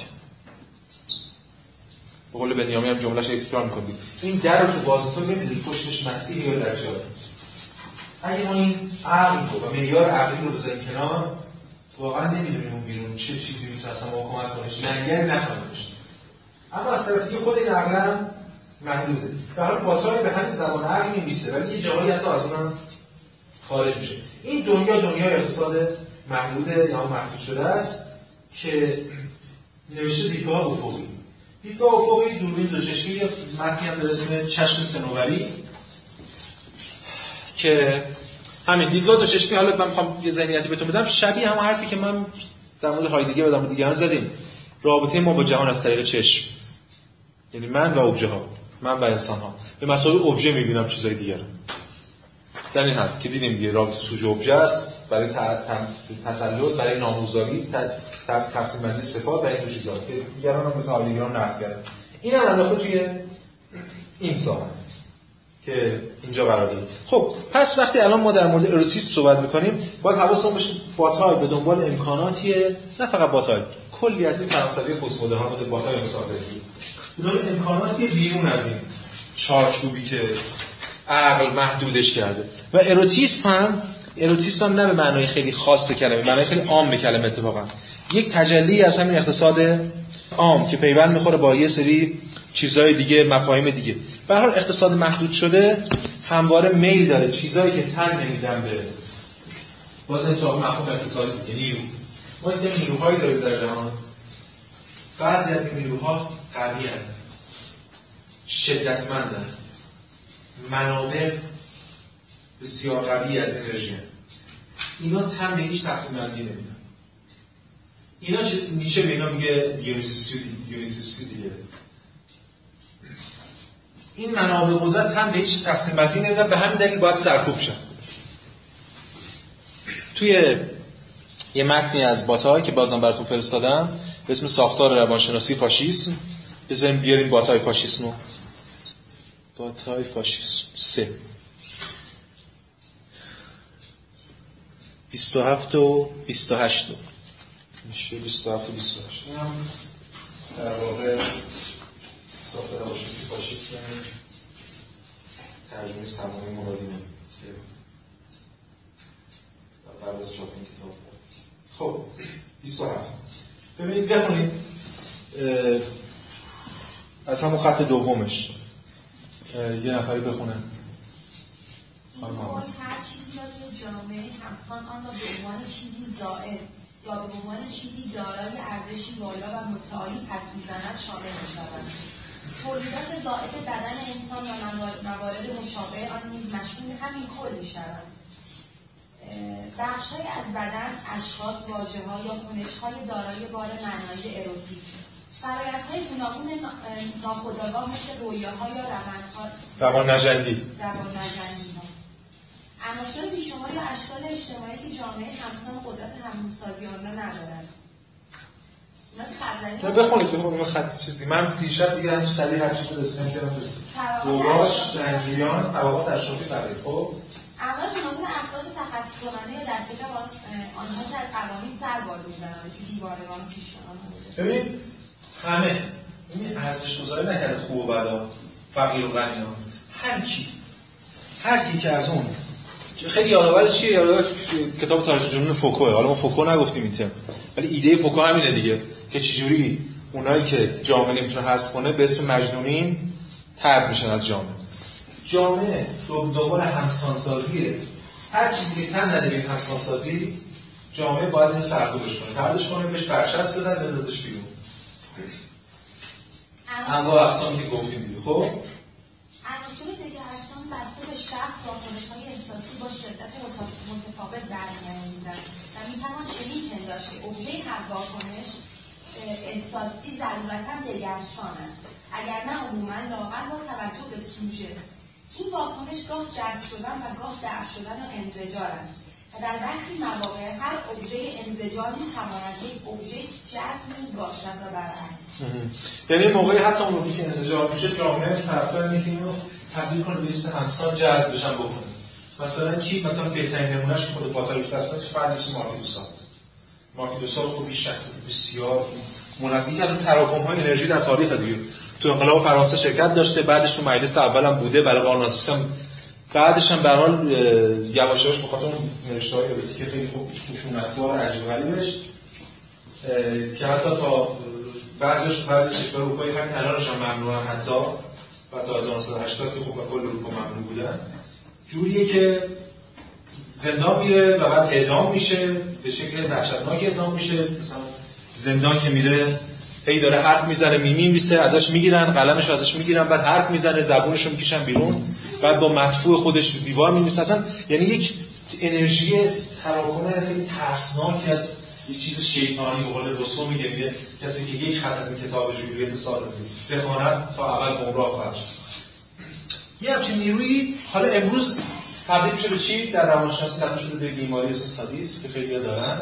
به قول بنیامین هم جمله‌اش تکرار می‌کنید، این در رو تو باز کنید نمی‌دونید پشتش مسیحی یا دجال. اگه ما این عقل رو و معیار عقلی رو بذاریم کنار، واقعا نمی‌دونیم اون بیرون چه چیزی می‌تونه اصلا ما کمک کنه، لنگری نخواهیم داشت. اما از طرف دیگه خود این عقل محدوده. به حال باتای به همین زبان عقل میمیسه ولی یه جاهایی حتی از اونم خارج میشه. این دنیای اقتصاد محدوده یا محدود شده است که نوشته دیدگاه افقی. دیدگاه افقی دوربین دو چشمی یا متنی هم به اسم چشم صنوبری که همین دیدگاه دو چشمی. حالا من میخوام یه ذهنیتی بهتون بدم شبیه همون حرفی که من در مورد هایدگر و در مورد دیگران زدیم. رابطه ما با جهان از طریق چشم، یعنی من و ابژه ها، من و انسان ها به مسابقه ابژه میبینم چیزای دیگر در این حد که دیدیم دیگه رابطه سوژه ابژه است برای تسلط، برای نامگذاری، تقسیم بندی صفات و این چیزا که دیگران هم مثل هایدگران نقد کردن. این هم انداخته توی این ساحه که اینجا قرار داره. خب پس وقتی الان ما در مورد اروتیسم صحبت میکنیم باید حواسمون باشه باتای به دنبال امکاناتیه، نه فقط باتای، کلی از این فرانسوی پست مدرن مثل باتای مسافری به دنبال امکاناتی بیرون از این چارچوبی که عقل محدودش کرده. و اروتیسم هم نه به معنای خیلی خاص کلمه، به معنای خیلی عام کلمه اتفاقا یک تجلی از همین اقتصاد عام که پیوند میخوره با یه سری چیزهای دیگه، مفاهیم دیگه. به هر حال اقتصاد محدود شده همواره میل داره چیزایی که تن نمیدن به باز این تو مفهوم اقتصادی دیگه، نیرو. ما یه نیروهایی داریم در جهان، بعضی از این نیروها قوی هستند، شدتمندند، منابع بسیار قوی از انرژی هستند. اینا تن به هیچ تقسیم بندی نمیدن. اینا نیچه به اینا میگه دیونیسوسی دیگه. این منابع قدرت هم به هیچ تقسیم بندی نمیدن، به همین دلیل باید سرکوب شن. توی یه متنی از باتای که بازم براتون فرستادم به اسم ساختار روانشناسی فاشیسم، بذاریم بیاریم باتای فاشیسمو. باتای فاشیسم 3 27 و 28 میشه 27 و 28. این هم در واقع ساختار روانشناسی فاشیسم ترجمه سمامی مرادینه بعد از چاپ این کتاب. خب 27 ببینید بخونید از همون خط دومش یه نفری بخونه. این قول هر چیزی را که جامعه همسان آن را به عنوان چیزی زائد یا به عنوان چیزی دارای ارزشی بالا و متعالی پس می‌زند شامل می‌شود. تولیدات زائد بدن انسان و موارد مشابه آن نیز مشمول همین کل می‌شود. بخش‌های از بدن، اشخاص، واژه‌ها یا کنش‌های دارای بار معنایی اروتیک، فرآیندهای گوناگون ناخودآگاه مثل رویاها یا روان‌نژندی عناصر بیشمار یا اشکال اجتماعی که جامعه همسان قدرت همونسازی آن را ندارد. نه بخونید خط چیزی من دیشب دیگه همین سریع هر چیز رو رسیم کردم روراش، رنگیان، طبقات اشرافی فرید. خب اول گوناگون افراد تخطی کننده یا دستگاه آنها که از قوانین سر باز می‌زنند مثل دیوارگان و پیشگامان. ببین همه این ارزش گذاری نکرده خوب و بدا، فقیر و غنی ها، هر کی که از اون خیلی یادآور چیه؟ یادآور کتاب تاریخ جنون فوکوه. حالا ما فوکو نگفتیم این ترم، ولی ایده فوکو همینه دیگه که چجوری اونایی که جامعه نمیتونه حذف کنه به اسم مجنونین طرد میشن از جامعه دنبال همسانسازیه. هر چیزی که تن نده به همسانسازی جامعه باید اینو سرکوبش کنه، طردش کنه، بهش برچسب بزنه، بذارش بیرون. انواع اقسامی که گفتیم دیگه. خب عناصر دگرسان بسته به شخص واکنش‌های احساسی با شدت متفاوت برمی‌آیند و می‌توان چنین پنداشت که ابژه هر واکنش احساسی ضرورتاً دگرسان است، اگر نه عموماً لااقل با توجه به سوژه. این واکنش گاه جذب شدن و گاه دفع شدن و انزجار است و در برخی مواقع هر ابژه انزجار می‌تواند یک ابژه جذب نیز باشد و برعکس. یعنی موقعی حتی اون روزی که انزجار میشه جامعه طرفدار اینه که اینو تبدیل کنه به چیز همسان جذب بشن بکنه. مثلا مثلا بهترین نمونهش که خود باتاریش دستش فردش مارکی دوسال خب این شخصیت بسیار منظمی از اون تراکم‌های انرژی در تاریخ دیگه تو انقلاب فرانسه شرکت داشته، بعدش تو مجلس اول هم بوده برای قانون اساسی هم، بعدش هم به هر حال یواش یواش بخاطر اون نوشته‌های که خیلی خوب خشونت‌بار عجیب غریبش که حتی تا بعضی کشورهای اروپایی همین الانش هم ممنوعن حتی و تا 1980 که خب کل اروپا ممنوع بودن، جوریه که زندان میره و بعد اعدام میشه، به شکل وحشتناک اعدام میشه. مثلا زندان که میره هی داره حرف میزنه، میمیسه، ازش میگیرن قلمش رو ازش میگیرن، بعد حرف میزنه، زبونش رو میکشن بیرون، بعد با مدفوع خودش رو دیوار میمیسه. اصلا یعنی یک انرژی تراکم خیلی ترسناکی از یک چیز شیطانی. به قول رسو میگه کسی که یک خط از این کتاب جولیت ساده بخواند تا اول گمراه خواهد شد. یه همچین نیرویی حالا امروز تبدیل میشه به چی؟ در روانشناسی تبدیل شده به بیماری سادیسم که خیلی‌ها دارن.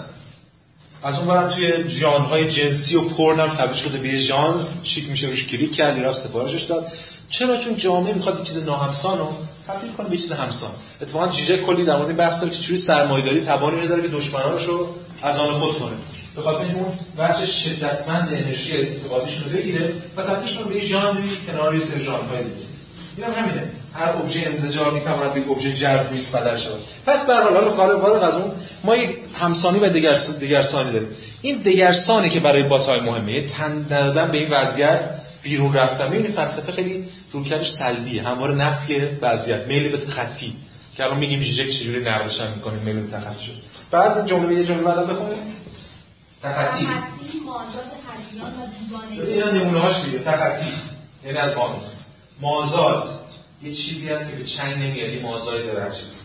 از اون برم توی ژانرهای جنسی و پورن هم تبدیل شده به یه ژانر، شیک میشه روش کلیک کردی رفت سفارشش داد. چرا؟ چون جامعه میخواد یه چیز ناهمسان رو تبدیل کنه به چیز همسان. اتفاقا جیجه کلی در مورد این بحث داره که چجوری سرمایه‌داری توانی داره که دشمنانش رو از آن خود کنه. به خاطر اینکه اون وجه شدتمند انرژی انتقادیشون رو بگیره و تبدیلش کنه به یه ژانری کنار یه سری ژانرهای دیگه. اینم همینه. هر ابژه انزجار میتواند به ابژه جذبی بدل شود. پس به هر حال فارغ از اون ما یک همسانی و دگرسانی داریم. این دگرسانی که برای باتای مهمه، تن دادن به این وضعیت، بیرون رفتن. این فلسفه خیلی روکردش سلبیه، همواره نفی وضعیت، میل به خطی که الان میگیم ژیژک چجوری نقدش میکنیم میل به خطی شد. بعد این جمله یه جمله بعدم بخونیم. تخطی مازاد هزیان و دیوانگی. اینا نمونه‌هاش دیگه. تخطی یعنی از قانون. مازاد یه چیزی هست که به چنگ نمیاد، یه مازادی داره هر چیزی.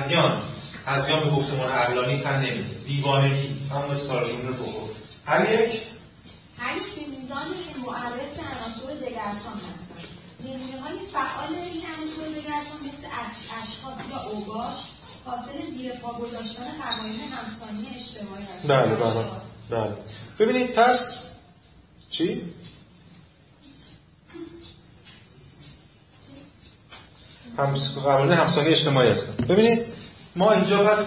هذیان به گفتمان عقلانی تن نمیده. دیوانگی هم استارژون رو بخور. هر یک به میزانی که معرض عناصر دگرسان هستند. نمونه‌های فعال این عناصر دگرسان مثل اشخاص یا اوباش حاصل زیر پا گذاشتن قوانین همسانی اجتماعی هستند. بله. ببینید پس چی؟ قوانین همسانی اجتماعی هستن. ببینید ما اینجا پس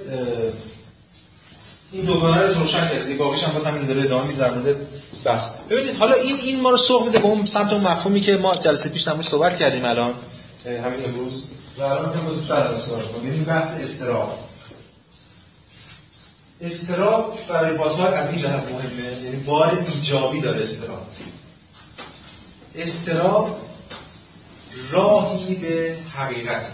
این دوگانه رو روشن کردیم. باقیش هم باز همین داره ادامه میده در مورد بحث. ببینید حالا این ما رو سوق میده به اون سمت اون مفهومی که ما جلسه پیش نموش صحبت کردیم الان همین امروز و الان هم بزرگتر صحبت کنیم. یعنی بحث استراب برای بازار از این جهت مهمه، یعنی بار ایجابی داره استراب راهی به حقیقت.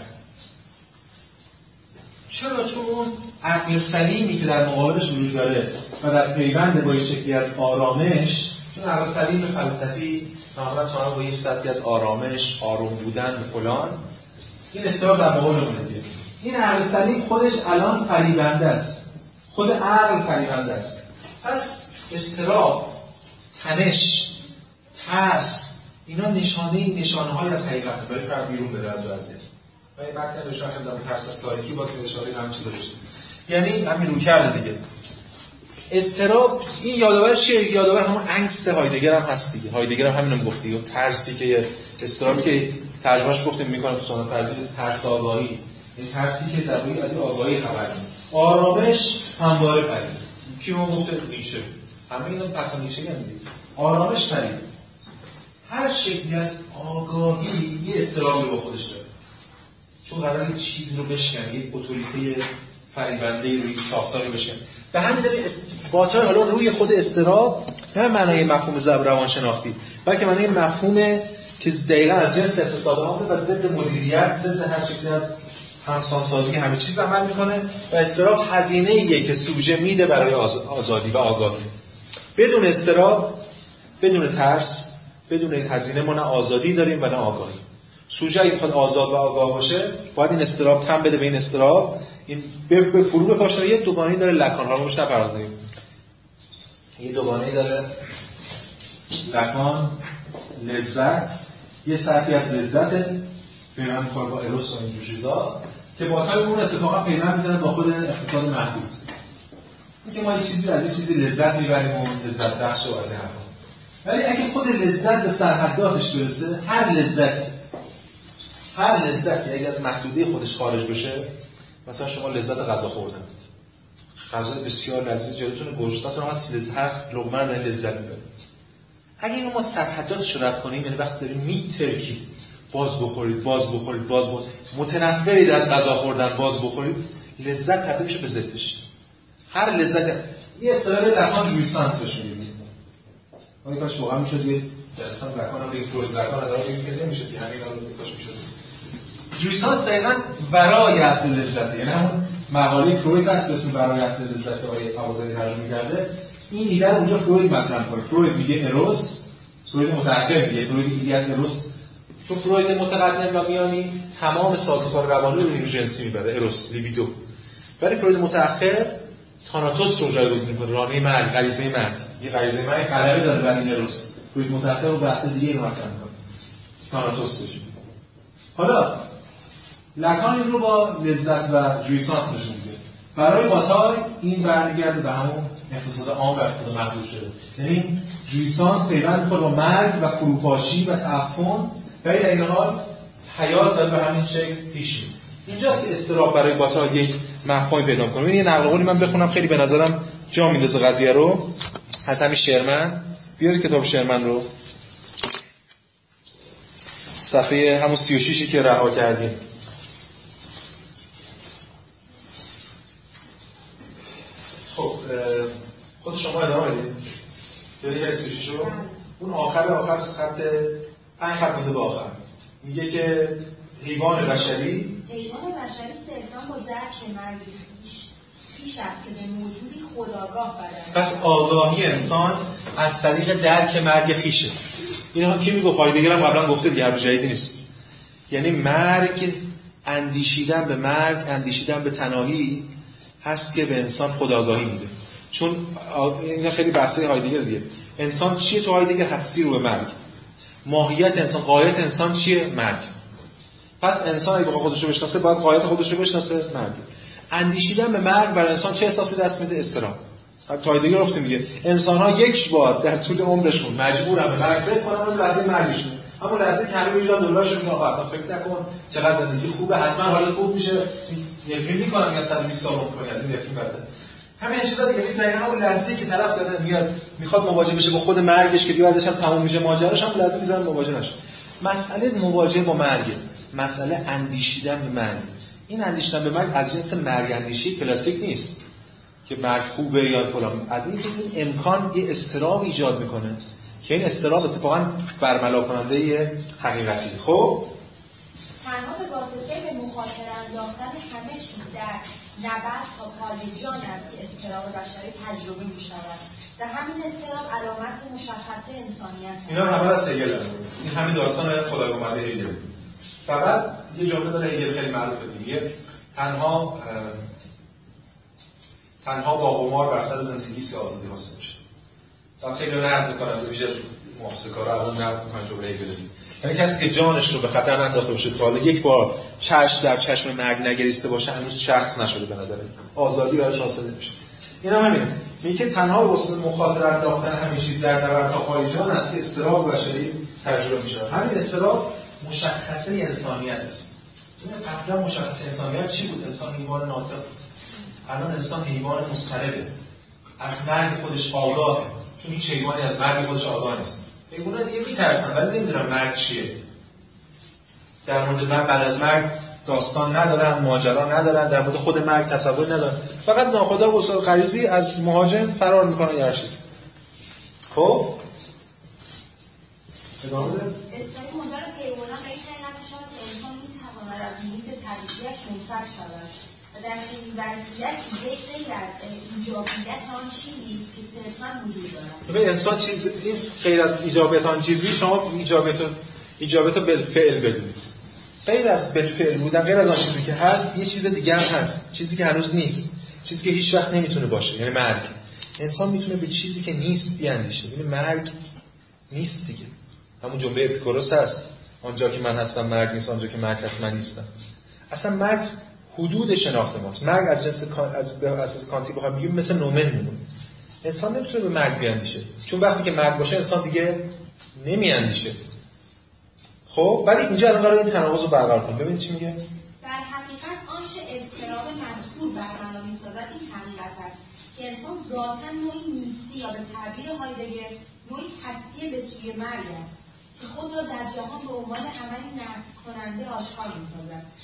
چرا؟ چون اون عقل سلیمی که در مقابلش وجود داره و در پیوند با یه شکلی از آرامش، چون عقل سلیم فلسفی معمولا تا با یه سطحی از آرامش، آروم بودن و فلان، این استراب در مقابل اونه. این عقل سلیم خودش الان فریبنده است، خود عقل فریبنده است. پس استراب، تنش، ترس، اینا نشانه‌های از حقیقت برای فرد بیرون بره از وضعیت. من این متن رو شرح کردم ترس از تاریکی واسه اشاره همین چیزا داشت. یعنی همین رو کرده دیگه. استراب این یادآور چیه؟ یادآور همون انگست هایدگر هم هست دیگه. هایدگر هم همینو گفت دیگه. ترسی که استرابی که ترجمهش گفتیم میکنم تو سوال ترجمه ترس آگاهی. این ترسی که در روی از آگاهی خبر میده. آرامش همواره پدید. کی ما گفته نیچه. همه اینا پس نیچه میگه. آرامش پدید. هر شکلی از آگاهی یه استرابی با خودش داره. چون قراره یه چیزی رو بشکنه، یه اتوریته فریبنده روی ساختاری بشکنه. به همین دلیل باطل حالا روی خود استراب نه معنای مفهوم روانشناختی، بلکه معنای مفهوم که دقیقاً از جنس اقتصاد عامه و ضد مدیریت، ضد هر شکلی از همسانسازی همه چیز عمل میکنه و استراب هزینه‌ایه که سوژه میده برای آزادی و آگاهی. بدون استراب، بدون ترس، بدون این هزینه ما نه آزادی داریم و نه آگاهی. سوژه اگه بخواد آزاد و آگاه باشه باید این استراب تن بده به این استراب، این به فرو بپاشه. یه دوگانه‌ای داره لکان ها رو مش نپردازیم. یه دوگانه‌ای داره لکان، لذت، یه سطحی از لذت پیوند می‌خوره با اروس و این چیزا که باطل اون اتفاقا پیوند میزنه با خود اقتصاد محدود. اینکه ما یه چیزی از این چیزی لذت میبریم و لذت بخش و از این حرفا. ولی اگه خود لذت به سرحداتش برسه، هر لذتی اگه از محدوده خودش خارج بشه، مثلا شما لذت غذا خوردن، غذای بسیار لذیذ جلوتون گوشتاتون هست، لذت لقمه رو لذت میبرید. اگه اینو ما سرحداتش رو رد کنیم، یعنی وقتی داریم میترکید باز بخورید، متنفرید از غذا خوردن، باز بخورید، لذت تبدیل میشه به ضدش. هر لذت یه اصطلاح لکان جویسانس بشه. اون کاش واقعا میشد یه جلسه بکنم به فروید بکنم داره که نمیشه که همین الان کاش میشد. جویسانس دقیقاً برای اصل لذت، یعنی همون مقاله فروید هست اسم برای اصل لذت آقای آوازری ترجمه کرده. این ایده رو اونجا فروید مطرح می‌کنه. فروید میگه اروس، فروید متأخر میگه فروید ایده اروس، چون فروید متقدم و میانی تمام سازوکار روانی رو روی جنسی میبره، اروس، لیبیدو. ولی فروید متأخر تاناتوس رو جایگزین می‌کنه، رانه مرگ، غریزه مرگ. یه غریزه مرگ غلبه داره بر این اروس. فروید متأخر رو بحث دیگه رو مطرح می‌کنه. تاناتوس. حالا لکان این رو با لذت و جویسانس نشون میده. برای باتای این برمیگرده به همون اقتصاد عام و اقتصاد محدود شده. یعنی جویسانس پیوند می‌خوره با مرگ و فروپاشی و تعفن، ولی در این حال حیات داره به همین شکل پیش میره. اینجاست که اضطراب برای باتا یک مفهومی پیدا می‌کنه. این یه نقل قولی من بخونم خیلی به نظرم جا میندازه قضیه رو. از همین شرمن، بیارید کتاب شرمن رو. صفحه همون 36 که رها کردیم. خب خود شما ادامه بدید. برید هر 36 رو. اون آخر خط 5 خط مونده به آخر. میگه که حیوان بشری صرفاً با درک مرگ پیش است که به موجودی خودآگاه بدن. پس آگاهی انسان از طریق درک مرگ خیشه. اینا کی میگه هایدگر هم قبلا گفته دیگه، حرف جدیدی نیست. یعنی مرگ، اندیشیدن به مرگ، اندیشیدن به تنهایی هست که به انسان خودآگاهی میده. چون اینا خیلی بحثه هایدگر دیگه. انسان چیه تو هایدگر؟ هستی رو به مرگ. ماهیت انسان، غایت انسان چیه؟ مرگ. پس انسان اگه بخواد خودش رو بشناسه باید غایت خودش رو بشناسه، مرگ. اندیشیدن به مرگ برای انسان چه احساسی دست میده؟ اضطراب. هایدگر گفته میگه انسان‌ها یک بار در طول عمرشون مجبورن به مرگ فکر کنن، اون لحظه مرگشون، همون لحظه که همه میذارن دلارشون میگن آقا اصلا فکر نکن چقدر زندگی خوبه، حتما حالت خوب میشه. نفرین میکنن یا 120 سال عمر کنی، از این نفرین بده. همین چیزا دیگه دقیقاً همون لحظه‌ای که طرف داره میاد میخواد مواجه بشه با خود مرگش که بعدش هم تموم میشه ماجراش، هم لازم میذارن مواجه نشه. مسئله مواجهه با مرگ، مسئله اندیشیدن به مرگ. این اندیشیدن به مرگ از جنس مرگ اندیشی کلاسیک نیست که مرگ خوبه یا فلان، از اینکه این امکان یه اضطراب ایجاد میکنه که این اضطراب اتفاقاً برملا کننده حقیقتی. خب تنها به واسطه به مخاطره انداختن همه چیز در نبرد تا پای جان است که اضطراب بشری تجربه می‌شود. و همین اضطراب علامت مشخصه انسانیت است. اینا همه از هگل هست. این همین داستان خداگامده هگل. فقط یه جمله داره هگل خیلی معروفه دیگه، تنها با قمار بر سر زندگی سی آزادی حاصل میشه. و خیلی نقد میکنن، ویژه محافظه‌کارا الان نقد میکنن جمله هگل. یعنی کسی که جانش رو به خطر ننداخته باشه تا حالا یک بار چشم در چشم مرگ نگریسته باشه هنوز شخص نشده به نظر من. آزادی براش حاصل نمیشه. اینا همینه. میگه که تنها به واسطه مخاطره انداختن همین چیز در نبرد تا پای جان است که اضطراب بشری تجربه میشه. همین اضطراب مشخصه انسانیت است. این قبلا مشخصه انسانیت چی بود؟ انسان حیوان ناطق بود. الان انسان حیوان مضطربه. از مرگ خودش آگاهه. چون هیچ حیوانی از مرگ خودش آگاه نیست. حیونا دیگه میترسن ولی نمیدونن مرگ چیه. در مورد مرگ بعد از مرگ داستان ندارن، ماجرا ندارن، در مورد خود مرگ تصور ندارن. فقط ناخودآگاه و اصول غریزی از مهاجم فرار میکنن یا هر چیز. خب ادامه بده. استاد مدار حیوانات به این حقیقت شاید انسان میتواند از محیط طبیعیش منفک شود و در چنین وضعیتی غیر از ایجابیت آن چیزی است که صرفاً وجود دارد. ببین انسان چیز نیست غیر از ایجابیت آن چیزی. شما ایجابیت رو بالفعل بدونید. غیر از بالفعل بودن، غیر از آن چیزی که هست، یه چیز دیگه هم هست، چیزی که هنوز نیست، چیزی که هیچ وقت نمیتونه باشه، یعنی مرگ. انسان میتونه به چیزی که نیست بیاندیشه. یعنی مرگ نیست دیگه. همون جمله اپیکوروس هست، آنجا که من هستم مرگ نیست، آنجا که مرگ هست من نیستم. اصلا مرگ حدود شناخت ماست. مرگ از جنس از کانتی بخوام بگیم مثل نومن میمونه. انسان نمیتونه به مرگ بیاندیشه، چون وقتی که مرگ باشه انسان دیگه نمیاندیشه. خب ولی اینجا الان قراره این تناقض رو برقرار کنیم. ببینید چی میگه. در حقیقت آنچه اضطراب مذکور برملا می‌سازد این حقیقت است که انسان ذاتاً نوعی نیستی یا به تعبیر هایدگر نوعی هستی به سوی مرگ است که خود را در جهان به عنوان عملی نفی کننده آشکار می‌سازد.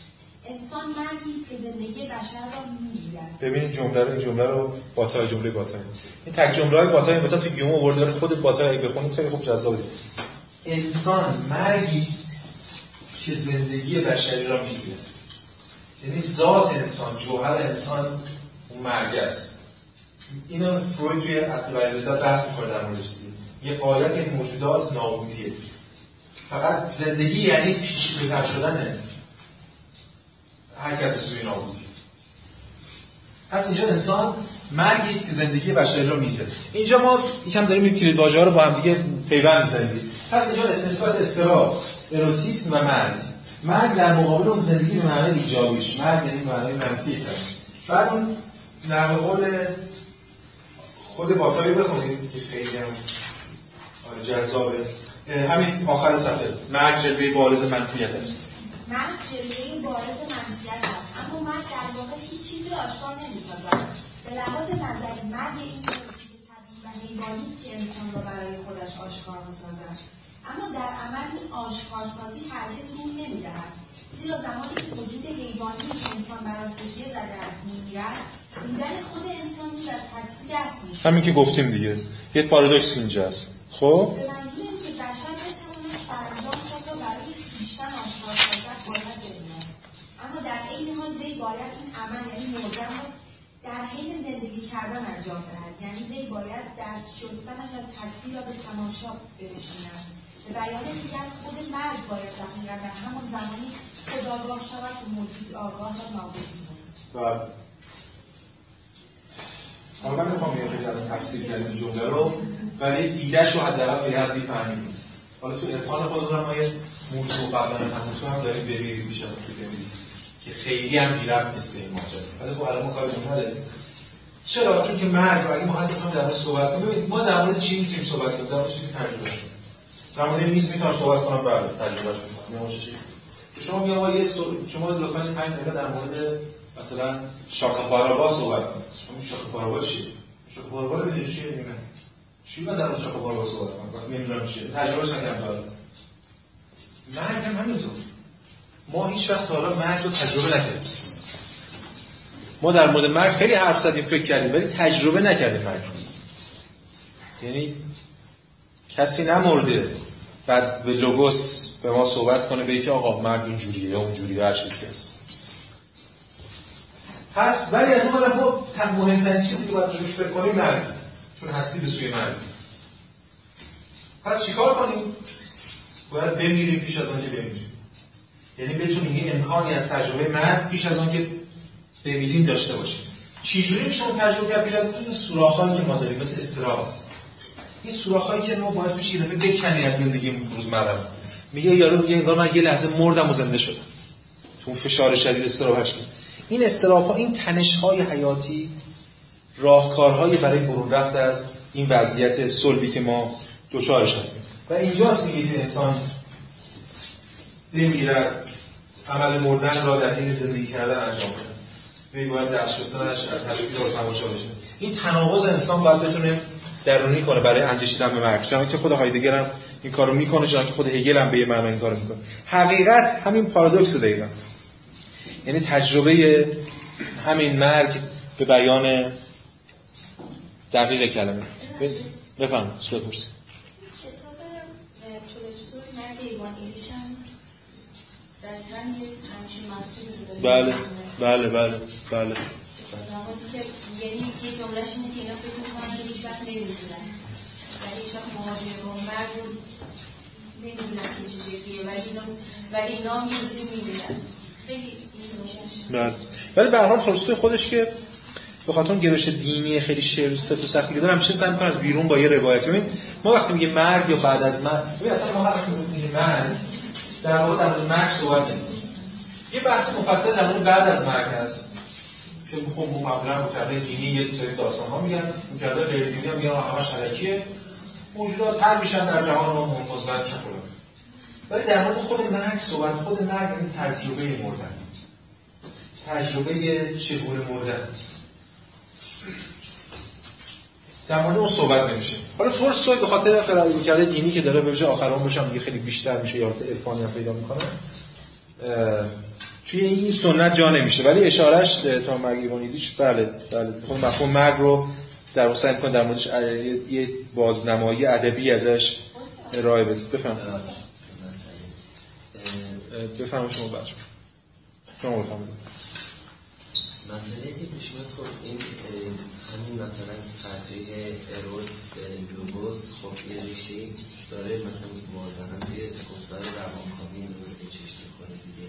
انسان مردی است که زندگی بشر را می‌گیرد. ببینید این جمله رو باتای جمله باتای این تک جمله‌های باتای مثلا تو گیوم آورده ولی خود باتای اگه بخونید خیلی خوب جذابه. انسان مردی است که زندگی بشری را می‌گیرد. یعنی ذات انسان، جوهر انسان اون مرگ است. اینو فروید توی اصل بیان‌رضا بحث می‌کنه در موردش. یه قاعدت این موجودات نابودیه. فقط زندگی یعنی پیش‌برتر شدن حرکت به سوی نابودی. پس اینجا انسان مرگی است که زندگی بشری رو میزه. اینجا ما یکم داریم این کلیدواژه‌ها رو با هم دیگه پیوند می‌زنیم. پس اینجا نسبت استرا، اروتیسم و مرگ در مقابل اون زندگی به معنای ایجابیش، مرگ یعنی به معنای منفیش. بعد اون در قول خود باتایی بخونید که خیلی هم جذابه. همین آخر صفحه مرگ جلوه بارز منفیت است. مرگ جلوه بارز منفیت است، اما مرگ در واقع هیچ چیزی آشکار نمی‌سازد. به لحاظ نظری مرگ این چیز طبیعی و حیوانی است که انسان را برای خودش آشکار می‌سازد. اما در عمل این آشکارسازی هرگز روی نمی‌دهد. زیرا زمانی که وجود حیوانی که انسان بر آن تکیه زده است می‌میرد، دیدن خود انسان نیز از هستی دست می‌شود. همین که گفتیم دیگه. یه پارادوکس اینجاست. خب به منظور اینکه بشر بتواند سرانجام خود را برای خویشتن آشکار سازد باید ببیند. اما در عین حال وی باید این عمل یعنی مردن را در حین زندگی کردن انجام دهد. یعنی وی باید در شستنش از هستی را به تماشا بنشیند. به بیان دیگر خود مرگ باید دقیقا در همان زمانی خودآگاه شود که موجود آگاه را نابود سازد. حالا من نمیخوام یه خیلی تفسیر کردم این جمله رو ولی دیده‌ش رو حداقل خیلی حد می‌فهمیم. حالا تو عرفان خودمون ما یه موضوع قبلا هم داریم ببینیم میشه که خیلی هم بی‌ربط نیست به این ماجرا. ولی خب الان ما کارمون نداریم. چرا؟ چون که مرگ اگه ما حتی در مورد صحبت کنیم ببینید ما در مورد چی می‌تونیم صحبت کنیم؟ در مورد چیزی تجربه کنیم. در مورد میز میتونم صحبت کنم بعد تجربهش می‌کنم. نمیشه چی؟ شما میگم شما لطفاً 5 دقیقه در مورد مثلا شاکاپارابا صحبت کنید. شما شاکاپارابا چیه؟ شاکاپارابا رو می‌دونید چیه میگن؟ چی من در مورد شاکاپارابا صحبت کنم؟ وقتی نمی‌دونم چیه. تجربهش نکردم تا حالا. مرگ هم همینطور. ما هیچ وقت تا حالا مرگ رو تجربه نکردیم. ما در مورد مرگ خیلی حرف زدیم، فکر کردیم ولی تجربه نکردیم مرگ. یعنی کسی نمرده بعد به لوگوس به ما صحبت کنه به که آقا مرگ اینجوریه یا اونجوریه هر چیزی هست. هست ولی از اون طرف خب مهمترین چیزی که باید روش فکر کنیم مرگ، چون هستی به سوی مرگ. پس چیکار کنیم؟ باید بمیریم پیش از آن که بمیریم. یعنی بتونیم یه امکانی از تجربه مرگ پیش از آن که بمیریم داشته باشیم. چجوری میشه اون تجربه کرد؟ پیش از این سوراخ‌هایی که ما داریم مثل استراب. این سوراخ‌هایی که ما باعث میشه یه دفعه بکنی از زندگی روزمره. میگه یارو میگه انگار من یه لحظه مردم و زنده شدم. تو فشار شدید استرابش نیست. این استراب‌ها، این تنش‌های حیاتی، راهکارهای برای برون رفت از این وضعیت صلبی که ما دچارش هستیم. و اینجاست که انسان بمیرد، عمل مردن را در حین زندگی کردن انجام بده. باید دست شستنش از هستی را تماشا بشه. این تناقض انسان باید بتونه درونی کنه برای اندیشیدن به مرگ. چون که خود هایدگر هم این کارو میکنه، چون که خود هگل هم به یه معنی این کارو میکنه. حقیقت همین پارادوکس دقیقاً. یعنی تجربه همین مرگ به بیان دقیق کلمه. بفهم سوال پرسی. کتاب تولستوی مرگ ایوانیلیش هم دقیقاً یه همچین مفهومی داره. بله. که یعنی یه جمله‌ش اینه که اینا فکر می‌کنن که هیچ وقت نمی‌دونن. ولی هیچ وقت مواجهه با مرگ رو نمی‌دونن که چه شکلیه ولی اینا هم یه روزی می‌بینن. خیلی بله. ولی به هر حال تولستوی خودش که به خاطر اون گرایش دینی خیلی سفت و سختی که داره همیشه سعی می‌کنه از بیرون با یه روایت. ببین ما وقتی میگه مرگ یا بعد از مرگ، ببین اصلا ما وقتی میگیم مرگ در واقع در مورد مرگ صحبت نمی‌کنیم. یه بحث مفصل در مورد بعد از مرگ هست که خب معمولا مکرر دینی یه سری داستان‌ها میگن، مکرر غیر دینی هم میگن همش الکیه، موجودات هر میشن در جهان ما مزمن چه کنن. ولی در مورد خود مرگ صحبت، خود مرگ یعنی تجربه مردن، تجربه چگونه مردن، در مورد اون صحبت نمیشه. حالا تولستوی به خاطر قرائت دینی که داره به وجه آخر عمرش هم خیلی بیشتر میشه، یا عرفانی هم پیدا میکنه، توی این سنت جا نمیشه، ولی اشارهش تا مرگ ایوانیدیش بله خود مفهوم مرگ رو در واقع می‌کنه در موردش یه بازنمایی ادبی ازش ارائه بده. بفهم شما بچه شما بفهمید. مسئله که پیش میاد خب این همین مثلا ترجیح اروس به لوگوس خب یه ریشه داره، مثلا واضحا توی گفتار روانکاوی رو چشم می‌کنه دیگه.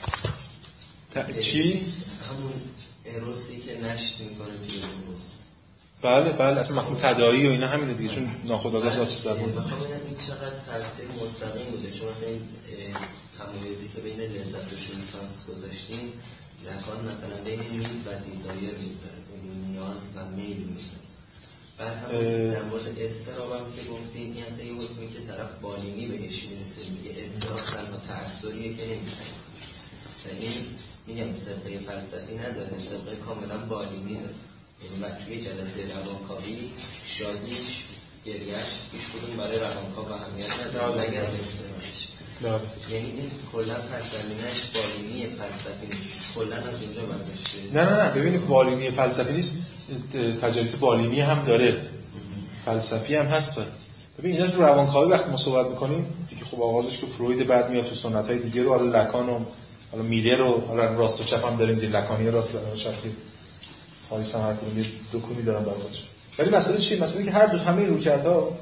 چی؟ همون اروسی که نشت می‌کنه توی لوگوس. بله اصلا مفهوم تداعی و اینا همینه دیگه، چون ناخودآگاه ذات زبان. می‌خوام ببینم این چقدر تاثیر مستقیم بوده، چون مثلا این تمایزی که بین لذت و شونسانس گذاشتیم، لکان مثلا بین نید و دیزایر میذاره، بین نیاز و میل میذاره. بعد هم در مورد استراب هم که گفتیم این اصلا یه حکمی که طرف بالینی بهش میرسه، میگه استراب تنها تأثیریه که نمیتونه و این میگم سابقه فلسفی نداره، سابقه کاملا بالینی داره. یعنی بعد توی جلسه روانکاوی شادیش گریهش هیچ کدوم برای روانکاو اهمیت نداره مگر استرابش. یعنی این کلا پس‌زمینه‌اش بالینی فلسفی نیست، کلا از اونجا برداشته. نه ببینید بالینی فلسفی نیست، تجلیات بالینی هم داره، فلسفی هم هست. ببین اینا تو روانکاوی وقتی ما صحبت می‌کنیم دیگه خب آغازش که فروید بعد میاد تو سنت‌های دیگه رو، حالا لکان و حالا میلر رو، حالا راست و چپ هم داریم دیگه، لکانی راست و چپ که پاریس هم هر کدوم یه دکونی دارن براتش. ولی مسئله چیه؟ مسئله که هر دو همه رویکردها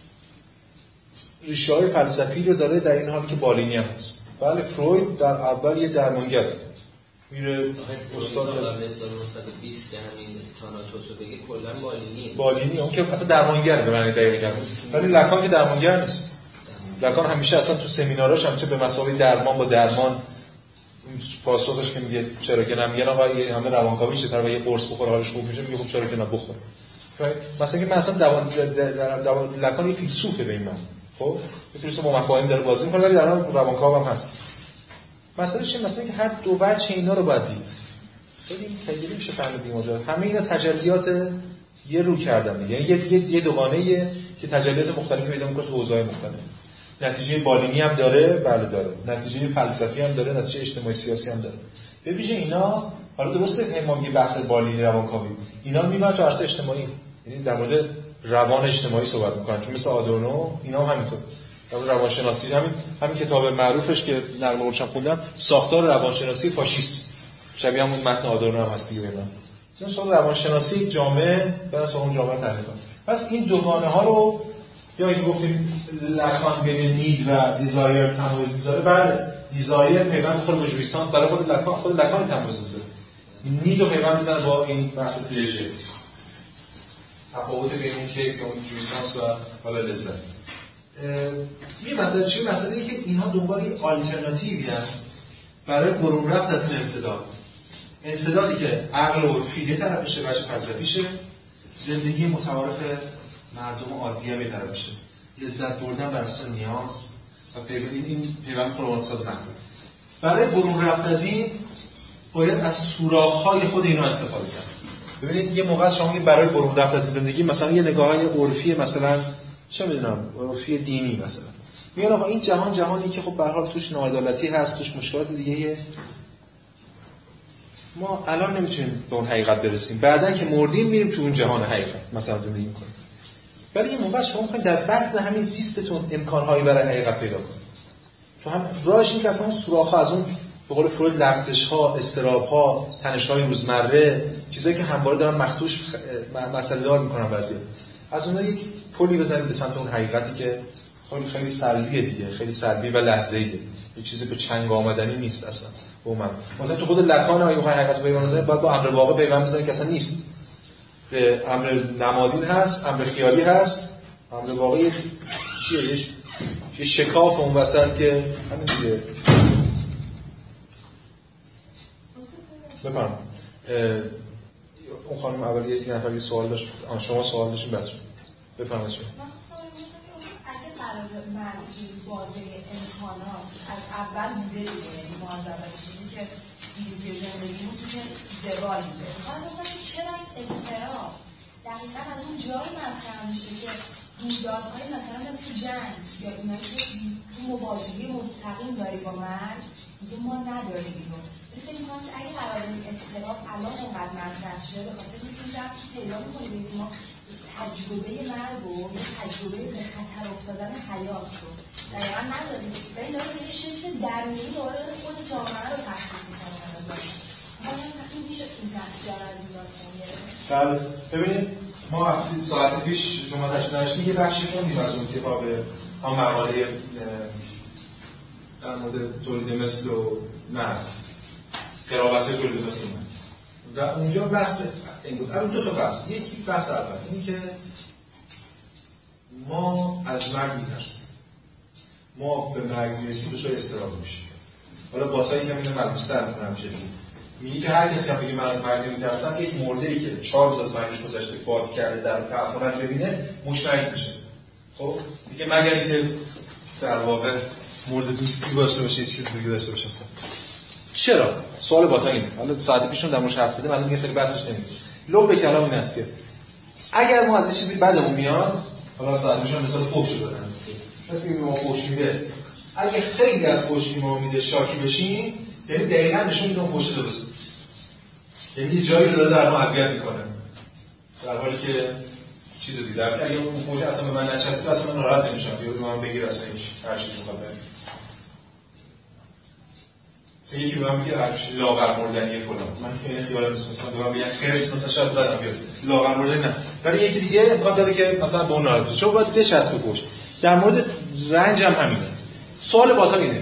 ریشه‌های فلسفی رو داره، در این حالی که بالینی هم هست. بله فروید در اول یه درمانگره، میره استاد 1920 که همین تاناتوس رو بگه کلا بالینی اون که اصلا درمانگره به معنی دقیقاً، ولی لکان که درمانگر نیست. لکان همیشه اصلا تو سمیناراش همیشه به مثابه درمان با درمان پاسخش که میگه چرا که نمیگن آقا همه روانکاوی چه طرف یه قرص بخوره حالش خوب میشه، میگه خب چرا که نبخوره. مثلا که مثلا لکان یه فیلسوفه به این معنی، خب یه فیلسوف با مفاهیم داره بازی می‌کنه، ولی در حال روانکاو هم هست. مثلا چیه؟ مثلا که هر دو وجه اینا رو باید دید. خیلی پیگیری میشه فهمید این ماجرا. همه اینا تجلیات یه رو کردن، یعنی یه دوگانه‌ایه که تجلیات مختلفی پیدا می‌کنه تو حوزه‌های مختلف. نتیجه بالینی هم داره، بله داره. نتیجه فلسفی هم داره، نتیجه اجتماعی سیاسی هم داره. به ویژه اینا حالا درسته ما میگه بحث بالینی روانکاوی، اینا میاد تو عرصه اجتماعی، یعنی در مورد روان اجتماعی صحبت می‌کنن، چون مثل آدورنو اینا هم همینطور. در مورد روانشناسی همین کتاب معروفش که نرم قرشم خوندم، ساختار روانشناسی فاشیسم، شبیه همون متن آدورنو هم هست دیگه. اینا سوال روانشناسی جامعه برای اون جامعه تعریف کنه. پس این دوگانه‌ها رو یا اگه گفتیم لکان بین نید و دیزایر تمایز میذاره، بله دیزایر پیوند خود با جویسانس برای خود لکان تمایز میذاره، نید رو پیوند میزنه با این بحث پلیژر، تفاوت بین این که اون جویسانس و حالا لذت. یه مسئله چیه؟ مسئله اینه که اینها دنبال یه آلترناتیوی هست برای برون رفت از این انسدادی که عقل عرفی یه طرفشه، بچه فلسفیشه، زندگی متعارف مردم عادی هم یه طرفشه، لذت بردن بر اساس نیاز و این پیوند پروانسال نکنه. برای برون رفت از این باید از سوراخ‌های خود اینا استفاده کرد. ببینید یه موقع شما برای برون رفت از زندگی مثلا یه نگاه‌های عرفی، مثلا چه میدونم عرفی دینی مثلا میگن آقا این جهانی که خب به هر حال توش ناعدالتی هست، توش مشکلات دیگه، ما الان نمیتونیم به اون حقیقت برسیم، بعدن که مردیم میریم تو اون جهان حقیقت مثلا زندگی میکنیم. ولی یه موقع شما میخواین در بطن همین زیستتون امکانهایی برای حقیقت پیدا کنید. تو هم راهش این که اصلا اون سوراخ‌ها از اون به قول فروید لغزش‌ها، اضطراب‌ها، تنش‌های روزمره، چیزایی که همواره دارن مخدوش مسئله‌دار میکنن وضعیت، از اونها یک پلی بزنید به سمت اون حقیقتی که خیلی سلبیه دیگه، خیلی سلبی و لحظه‌ایه، یه چیزی به چنگ آمدنی نیست اصلا. مثلا تو خود لکان اگه بخواید حقیقت رو پیوند بزنید باید با امر واقع پیوند بزنید که اصلا نیست. امر نمادین هست، امر خیالی هست، امر واقعی چیه؟ یه شکاف اون وسط که همین دیگه. بفهم اون خانم اول یه نفر یه سوال داشت، شما سوال داشتین بعد شد بفرمایید. شما اگه قرار مرجی بازه امکانات از اول بوده دیگه، یعنی ما از اول چیزی که دیگه زندگیمون توی زوال بوده، چرا این اضطراب دقیقا از اون جایی مطرح میشه که رویدادهای مثلا مثل جنگ یا اینایی که تو مواجهه مستقیم داری با مرگ میگه ما نداریم اینو. فکر می‌کنم که اگه قرار این اختلاف الان اونقدر مطرح شه به خاطر اینکه این ربطی پیدا می‌کنه که ما تجربه مرگ و تجربه به خطر افتادن حیات رو دقیقا نداریم و این داره یه شکل درونی داره خود جامعه رو تحقیق می‌کنه. این میشه این نتیجه رو از این داستان گرفت. بله ببینید ما ساعت پیش شما تشریح یه بخشی خوندیم از اون کتاب هم مقاله در مورد تولید مثل و مرگ قرابت‌های تولید مثل و اونجا بحث این بود. الان دو تا بحث. یکی بحث اول اینی که ما از مرگ می‌ترسیم. ما به مرگ می‌رسیم به جای استراب میشیم. حالا باتایی که اینو ملموس‌تر می‌کنم چه میگه که هر کسی هم بگه من از مرگ نمی‌ترسم یک مرده‌ای که 4 روز از مرگش گذشته فوت کرده در تعفنت ببینه مشمئز میشه. خب دیگه مگر اینکه در واقع مورد دوستی باشه باشه چیز دیگه داشته باشه. چرا؟ سوال باطن اینه. حالا ساعت پیشون در موردش حرف زدیم، الان دیگه خیلی بحثش نمی‌کنم. لب کلام این است که اگر ما از چیزی بدمون میاد، حالا ساعت پیشون مثال فحش دادن. کسی که ما فحش میده، اگه خیلی از فحشی ما میده شاکی بشیم، یعنی دقیقاً نشون میده اون فحش درسته. یعنی یه جایی رو در ما اذیت میکنه. در حالی که چیز دیگه اگه اون فحش اصلا به من نچسبه اصلا من ناراحت نمیشم. یا به من بگیر اصلا هر چیزی میخواد بگه. یکی به من میگه لاغر مردنیه فلان، من خیلی خیالم نیست مثلا به من میگن خرس مثلا شاید بدم بیاد لاغر مردنی نه، ولی یکی دیگه امکان داره که مثلا به اون ناراحت بشه چون باید بچسبه پشت. در مورد رنج هم همینه. سوال باطن اینه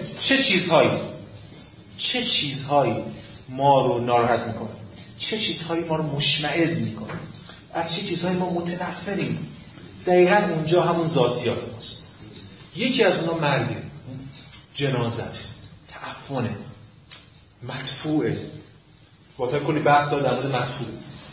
چه چیزهایی ما رو ناراحت میکنه، چه چیزهایی ما رو مشمئز میکنه، از چه چیزهایی ما متنفریم. دقیقاً اونجا همون ذاتیات ماست. یکی از اونها مرگه، جنازه است، تعفنه، مدفوعه. واقعا کلی بحث داره در مورد مدفوع.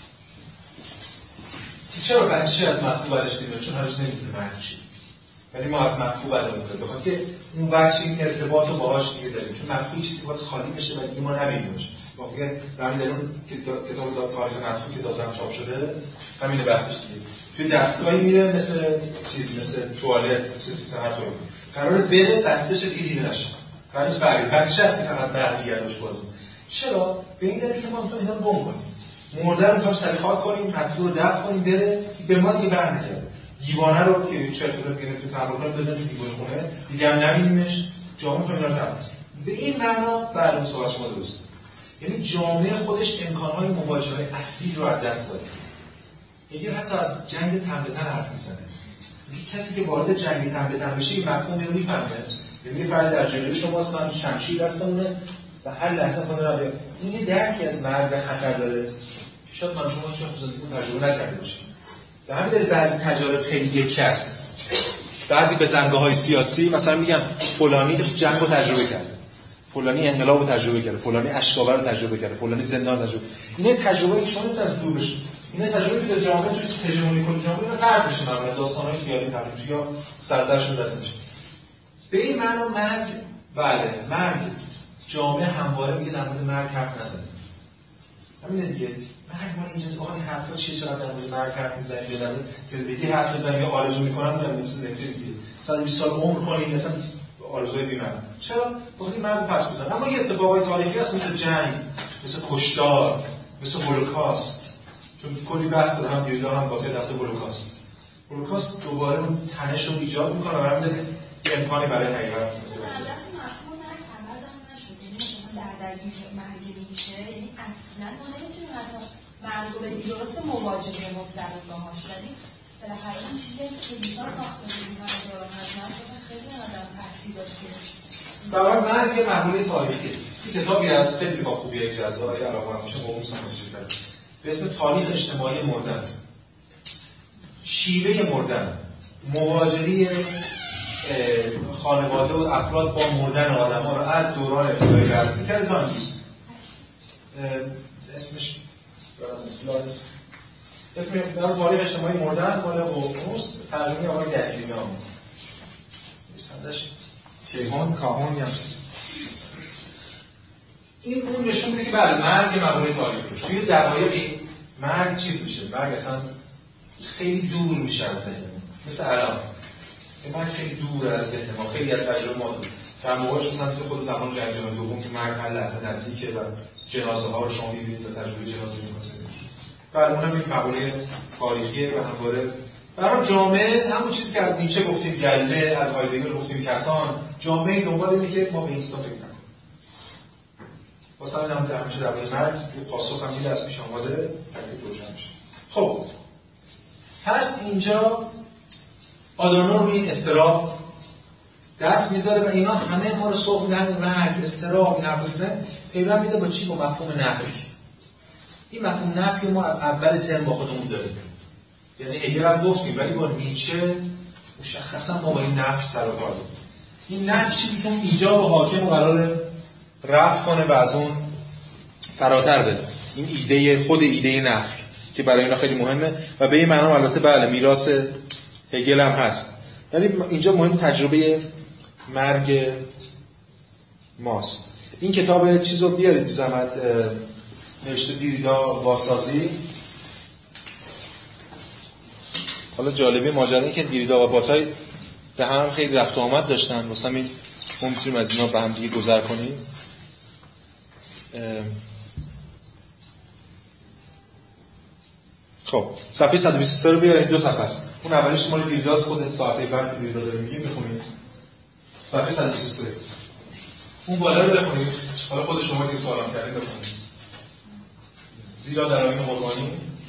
چرا بچه از مدفوع بدش نمیاد؟ چون هنوز نمیدونه معنی چیه. ولی ما از مدفوع بدمون میاد بخاطر که اون بچه این ارتباط رو باهاش دیگه داریم. چون مدفوع چیزی باید خالی بشه و دیگه ما نبینیمش. وقتی که همین در اون کتاب تاریخ مدفوع که تازه چاپ شده، همین بحثش دیگه. توی دستگاهی میره مثل توالت، مثل هر طور. قراره بره دستش دیگه دیده نشه. قرارش بچه هست که فقط برمیگردش بازی. چرا؟ به این دلیل که ما می‌خوایم اینا رو گم کنیم. مرده رو می‌خوایم سریع خاک کنیم، مدفوع رو دفن کنیم بره به ما دیگه برنگرده. دیوانه رو که چطور بگیریم تو تمرین کنیم بزنیم تو دیوانه خونه، دیگه هم نبینیمش. جامعه می‌خوایم اینا رو تمرین. به این معنا بعد صحبت شما درسته. یعنی جامعه خودش امکان‌های مواجهه اصلی رو از دست داده. میگه حتی از جنگ تن به تن حرف می‌زنه. میگه کسی که وارد جنگ تن به تن بشه این مفهوم رو می‌فهمه. یعنی فرض در جلوی شماست، من شمشیر دستمونه و هر لحظه خود را بیاد. این یه درکی از مرگ و خطر داره که شاید من شما هیچ وقت زندگیتون تجربه نکرده باشید. به همین دلیل بعضی تجارب خیلی یکی است. بعضی بزنگاه‌های سیاسی مثلا میگم فلانی جنگ رو تجربه کرده، فلانی انقلاب رو تجربه کرده، فلانی اشکاور رو تجربه کرده، فلانی زندان تجربه. اینا تجربه‌ای که شما نمی‌تونید دور بشید. اینا تجربه‌ای که جامعه توی هژمونی کل جامعه اینا فرق میشه معمولا داستان‌های خیالی تعریف یا سردرشون زده میشه. به این معنا مرگ، بله مرگ، جامعه همواره میگه در مورد مرگ حرف نزنید. همینه دیگه. مرگ ما اینجاست آقا این حرفا چیه چقدر در مورد مرگ حرف میزنید یا در مورد زندگی حرف میزنید یا آرزو میکنن در مورد زندگی دیگه. 120 سال عمر کنید مثلا آرزوی بی‌معنی. چرا؟ بخاطر مرگ رو پس میزنن. اما یه اتفاقای تاریخی هست مثل جنگ، مثل کشتار، مثل هولوکاست. چون کلی بحث داره هم دیروز هم با دفعه هولوکاست دوباره اون تنش رو ایجاد میکنه و همین امکانی برای حقیقت مثلا درگیر مرگ میشه، یعنی اصلا ما نمیتونیم حتی مرگ رو بگیم درست مواجهه مستقیم باهاش، ولی بالاخره این چیزی که کلیسا ساخته بود مرگ رو حتما خیلی آدم تاثیر داشته. برای مرگ یه مقوله تاریخی. این کتابی از خیلی کتاب خوبیه جزایی علاوه میشه قوم سنجش کرد به اسم تاریخ اجتماعی مردن. شیوه مردن، مواجهه خانواده و افراد با مردن آدم‌ها رو از دوران ابتدایی بررسی کرده تا امروز. اسمش اسم تاریخ اجتماعی مردن مال قوموس، ترجمه آقای دلیلی نام. نویسنده‌اش کاهون یا این اون نشون میده که بله مرگ مقوله تاریخی. توی دقایقی مرگ چیز میشه، مرگ اصلا خیلی دور میشه از ذهن، مثل الان مرگ خیلی دور از ذهن ما، خیلی از تجربه ما دور. در موقعش مثلا خود زمان جنگ جهانی دوم که مرگ هر لحظه نزدیکه و جنازه ها رو شما می‌بینید و تجربه جنازه می‌کنید. بله اونم یک مقوله تاریخیه و همواره برای جامعه همون چیزی که از نیچه گفتیم گله، از هایدگر گفتیم کسان، جامعه دنبال اینه که ما به این صورت فکر نکنیم. واسه همین هم همیشه در مورد مرگ یه پاسخ هم از پیش آماده تکلیف روشن میشه. خب پس اینجا آدورنو روی این اضطراب دست میذاره و اینا همه ما رو سوق میدن مرگ، اضطراب، این حرفا میزنن پیوند میده با چی؟ با مفهوم نفی. این مفهوم نفی ما از اول ترم با خودمون داریم. یعنی هگل هم گفتیم ولی با نیچه مشخصا ما با این نفی سر و کار داریم. این نفی چیزی که اون ایجاب و حاکم رو قراره رفع کنه و از اون فراتر بده. این ایده خود ایده نفی که برای اینا خیلی مهمه و به این معنا البته بله میراث هگل هم هست. ولی اینجا مهم تجربه مرگ ماست. این کتاب چیزو بیارید بی زحمت، نوشته دیریدا واسازی. حالا جالبی ماجرا این که دیریدا و باتای به هم خیلی رفت و آمد داشتن، واسه همین ما میتونیم از اینا به هم دیگه گذر کنیم. خب صفحه 123 رو بیارید، دو صفحه است. اون اولیش مال دیریداست، خود ساعته بعد دیریدا داریم میگیم میخونید. صفحه 123 اون بالا رو بخونید. حالا خود شما که سوالام کردین بخونید. زیرا در آیین قربانی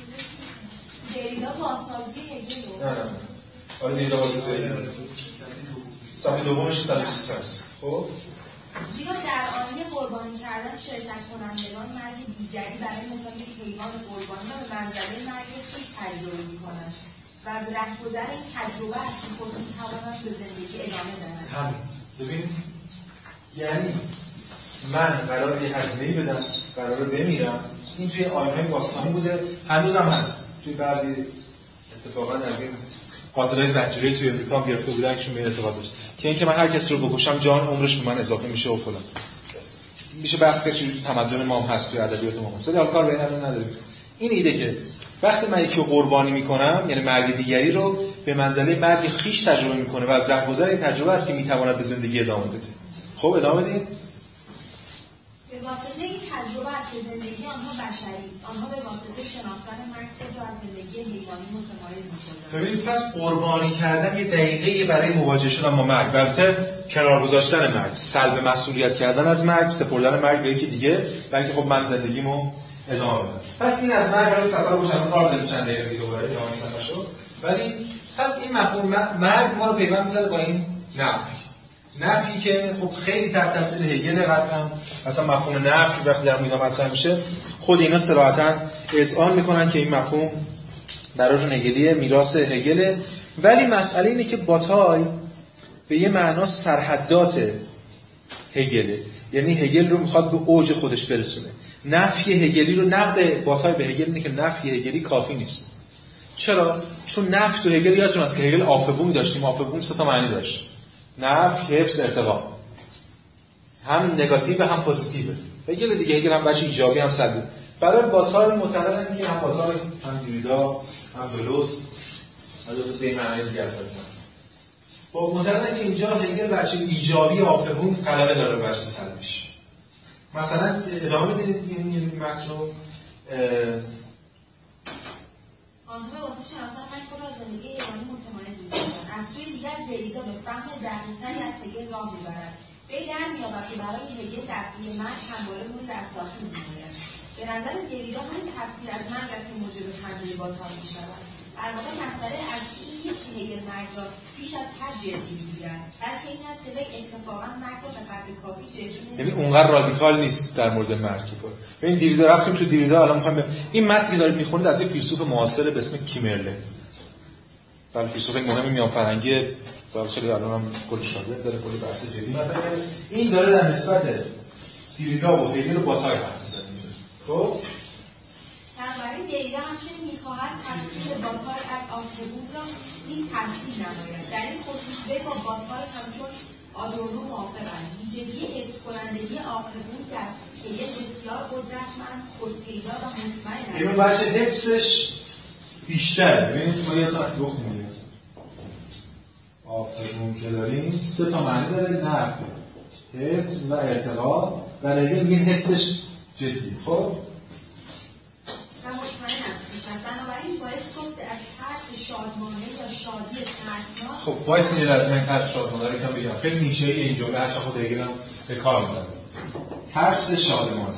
دیریدا واسازی هگل. نه آره دیریدا واسازی هگل. صفحه دومش 123 است. خب زیرا در آیین قربانی کردن شرکت کنندگان مرگ دیگری برای مثال یک حیوان قربانی را به منزله مرگ خویش تجربه می‌کنند و از رهگذر این تجربه از خود می‌توانند به زندگی ادامه دهند. همین ببین، یعنی من قراره یه هزینه‌ای بدم، قراره بمیرم. این توی آیین‌های باستانی بوده، هنوزم هست. توی بعضی اتفاقا از این قاتلای زنجیره‌ای توی امریکا هم گرفته بودن که به اعتقاد داشت که اینکه من هر کسی رو بکشم جان عمرش به من اضافه میشه و فلان. میشه بحث که چجوری تمدن ما هم هست توی ادبیات ما هست. ولی کار به این نداریم. این ایده که وقتی من یکی رو قربانی میکنم، یعنی مرگ دیگری رو به منزله مرگ خیش تجربه میکنه و از رهگذر این تجربه است که میتواند به زندگی ادامه بده. خب ادامه بدید. به واسطه این تجربه است که زندگی آنها بشری است. آنها به واسطه شناختن مرگ خود را از زندگی حیوانی متمایز می‌کنند. ببینید پس قربانی کردن یه دقیقه برای مواجهه شدن با مرگ، البته کنار گذاشتن مرگ، سلب مسئولیت کردن از مرگ، سپردن مرگ به یکی دیگه، بلکه خب من زندگیمو ادامه بدم. پس این از مرگ رو سفر روشن کار داریم چند دقیقه دیگه دوباره ادامه می‌دیم. ولی پس این مفهوم مرگ ما رو پیوند می‌ذاره با این نفی که خب خیلی تحت تاثیر هگل قطعاً اصلا مفهوم نفی وقتی در میدان مطرح میشه خود اینا صراحتاً اذعان میکنن که این مفهوم براشون هگلیه، میراث هگله. ولی مسئله اینه که باتای به یه معنا سرحدات هگله، یعنی هگل رو میخواد به اوج خودش برسونه. نفی هگلی رو، نقد باتای به هگل اینه که نفی هگلی کافی نیست. چرا؟ چون نفی تو هگل یادتون هست که هگل آفبومی داشتیم. آفبوم سه تا معنی داشت: نفی، حفظ، ارتقا. هم نگاتیو هم پوزیتیو. هگل دیگه هگل هم بچه ایجابی هم سلبی. برای باتای معتقدن میگه هم باتای هم دیریدا هم دلوز البته به معنی دیگه هست. با معتقدن که اینجا هگل بچه ایجابی آفبوم غلبه داره بر بچه سلبیش. مثلا ادامه بدید این متن رو. آنها به واسطه شناختن مرگ خود را از زندگی حیوانی متمایز می‌کنند. از سوی دیگر دیریدا به فهم دقیق‌تری از هگل راه می‌برد. وی در می‌یابد که برای هگل دفعه مرگ همواره مورد دست‌آخیز می‌آید. به نظر دیریدا همین تفسیر از مرگ است که موجب خنده بات‌ها می‌شود. در واقع مسئله اصلی این نیست که هگل مرگ را بیش از هر جدی می‌گیرد، بلکه این است که وی اتفاقاً مرگ را به قدر کافی جدی نمی‌گیرد. یعنی اونقدر رادیکال نیست در مورد مرگ که کنه. ببین دیریدا رفتیم تو دیریدا، الان می‌خوایم این متنی که دارید می‌خونید از یه فیلسوف معاصر به اسم کیمرله. بله فیلسوف مهم میان فرنگی، و خیلی الان هم کلی شاگرد داره، کلی بحث جدی مطرح. این داره در نسبت دیریدا و هگل و باتای حرف می‌زنه. خب بنابراین دیریدا همچنین می‌خواهد تفسیر باتای از آفبوم را نیز تفسیر نماید. در این خصوص وی با باتای همچون آدورنو موافق است. ویژگی حفظ کنندگی آفبوم در هگل بسیار قدرتمند، خودپیدا و مطمئن است. اینو بچه حفظش بیشتره. ببینید ما یادتون از گفتیم آفبوم که داریم سه تا معنی داره: نفی، حفظ و ارتقا و هگل میگه حفظش جدی. خب من مطمئنم بنابراین باید گفت از ترس شادمانه یا شادی ترسناک. خب وایس یه لحظه من ترس شادمانه رو کم بگم. خیلی نیچه‌ای این جمله هرچند خود هگل هم به کار می‌بره. ترس شادمانه.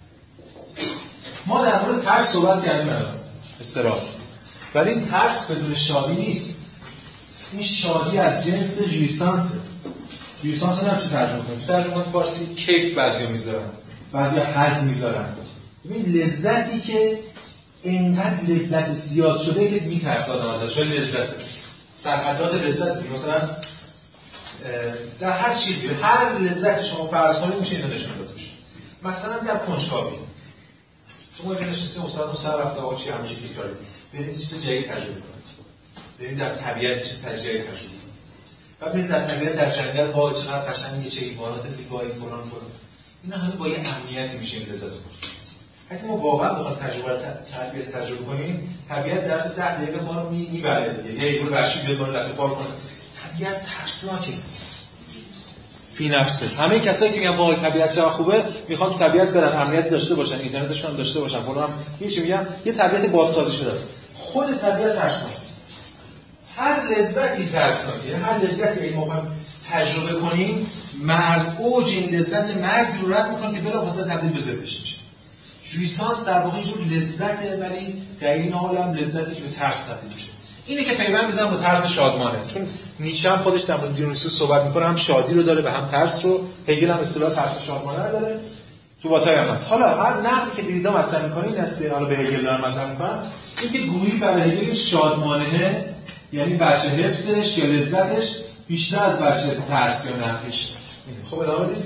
ما در مورد ترس صحبت کردیم الان. استراحت. ولی این ترس بدون شادی نیست. این شادی از جنس ژویسانسه. ژویسانس رو نمیشه ترجمه کنیم. ترجمه کنیم فارسی کیف بعضیا میذارن. بعضیا حظ میذارن. ببین لذتی که اینقدر لذت زیاد شده که میترسه آدم ازش. ولی لذت سرحدات لذت مثلا در هر چیزی هر لذت شما فرض کنید میشه اینو نشون داد بشه. مثلا در کنجکاوی شما اینو نشستید اون سر رفته آقا چی همیشه تکراری برید چیز جدید تجربه کنید. برید در طبیعت چیز جدید تجربه کنید. و برید در طبیعت در جنگل با چقدر قشنگه چه حیوانات زیبایی فلان. اینا همه با یه امنیتی میشه این لذت بخورید. اگه ما واقعا بخوایم طبیعت تجربه کنیم، طبیعت در 10 دقیقه ما رو میبره دیگه. یه حیوان وحشی بیاد ما رو لطه پار کنه. طبیعت ترسناکه. فی نفسه. همه کسایی که میگن وای طبیعت چقدر خوبه، میخوان تو طبیعت برن، امنیت داشته باشن، اینترنتشون هم داشته باشن. فلان هم چی میگم؟ یه طبیعت بازسازی شده. خود طبیعت ترسناکه. هر لذتی ترسناکه. هر لذتی که ما تجربه کنیم، مرز اوج این لذت مرزی رو رد میکنه که بلافاصله تبدیل به ضدش میشه. ژویسانس در واقع یه جور لذته، ولی در این حال هم لذتی که به ترس تبدیل میشه. اینه که پیوند میزنم با ترس شادمانه. چون نیچه هم خودش در مورد دیونیسوس صحبت میکنه، هم شادی رو داره و هم ترس رو. هگل هم اصطلاح ترس شادمانه رو داره. تو باتای هم هست. حالا هر نقدی که دیریدا مطرح میکنه این است، حالا به هگل دارن مطرح میکنن، اینکه گویی برای هگل شادمانه یعنی بچه حفظش یا لذتش بیشتر از بچه ترس یا نفیش. خب ادامه بدید.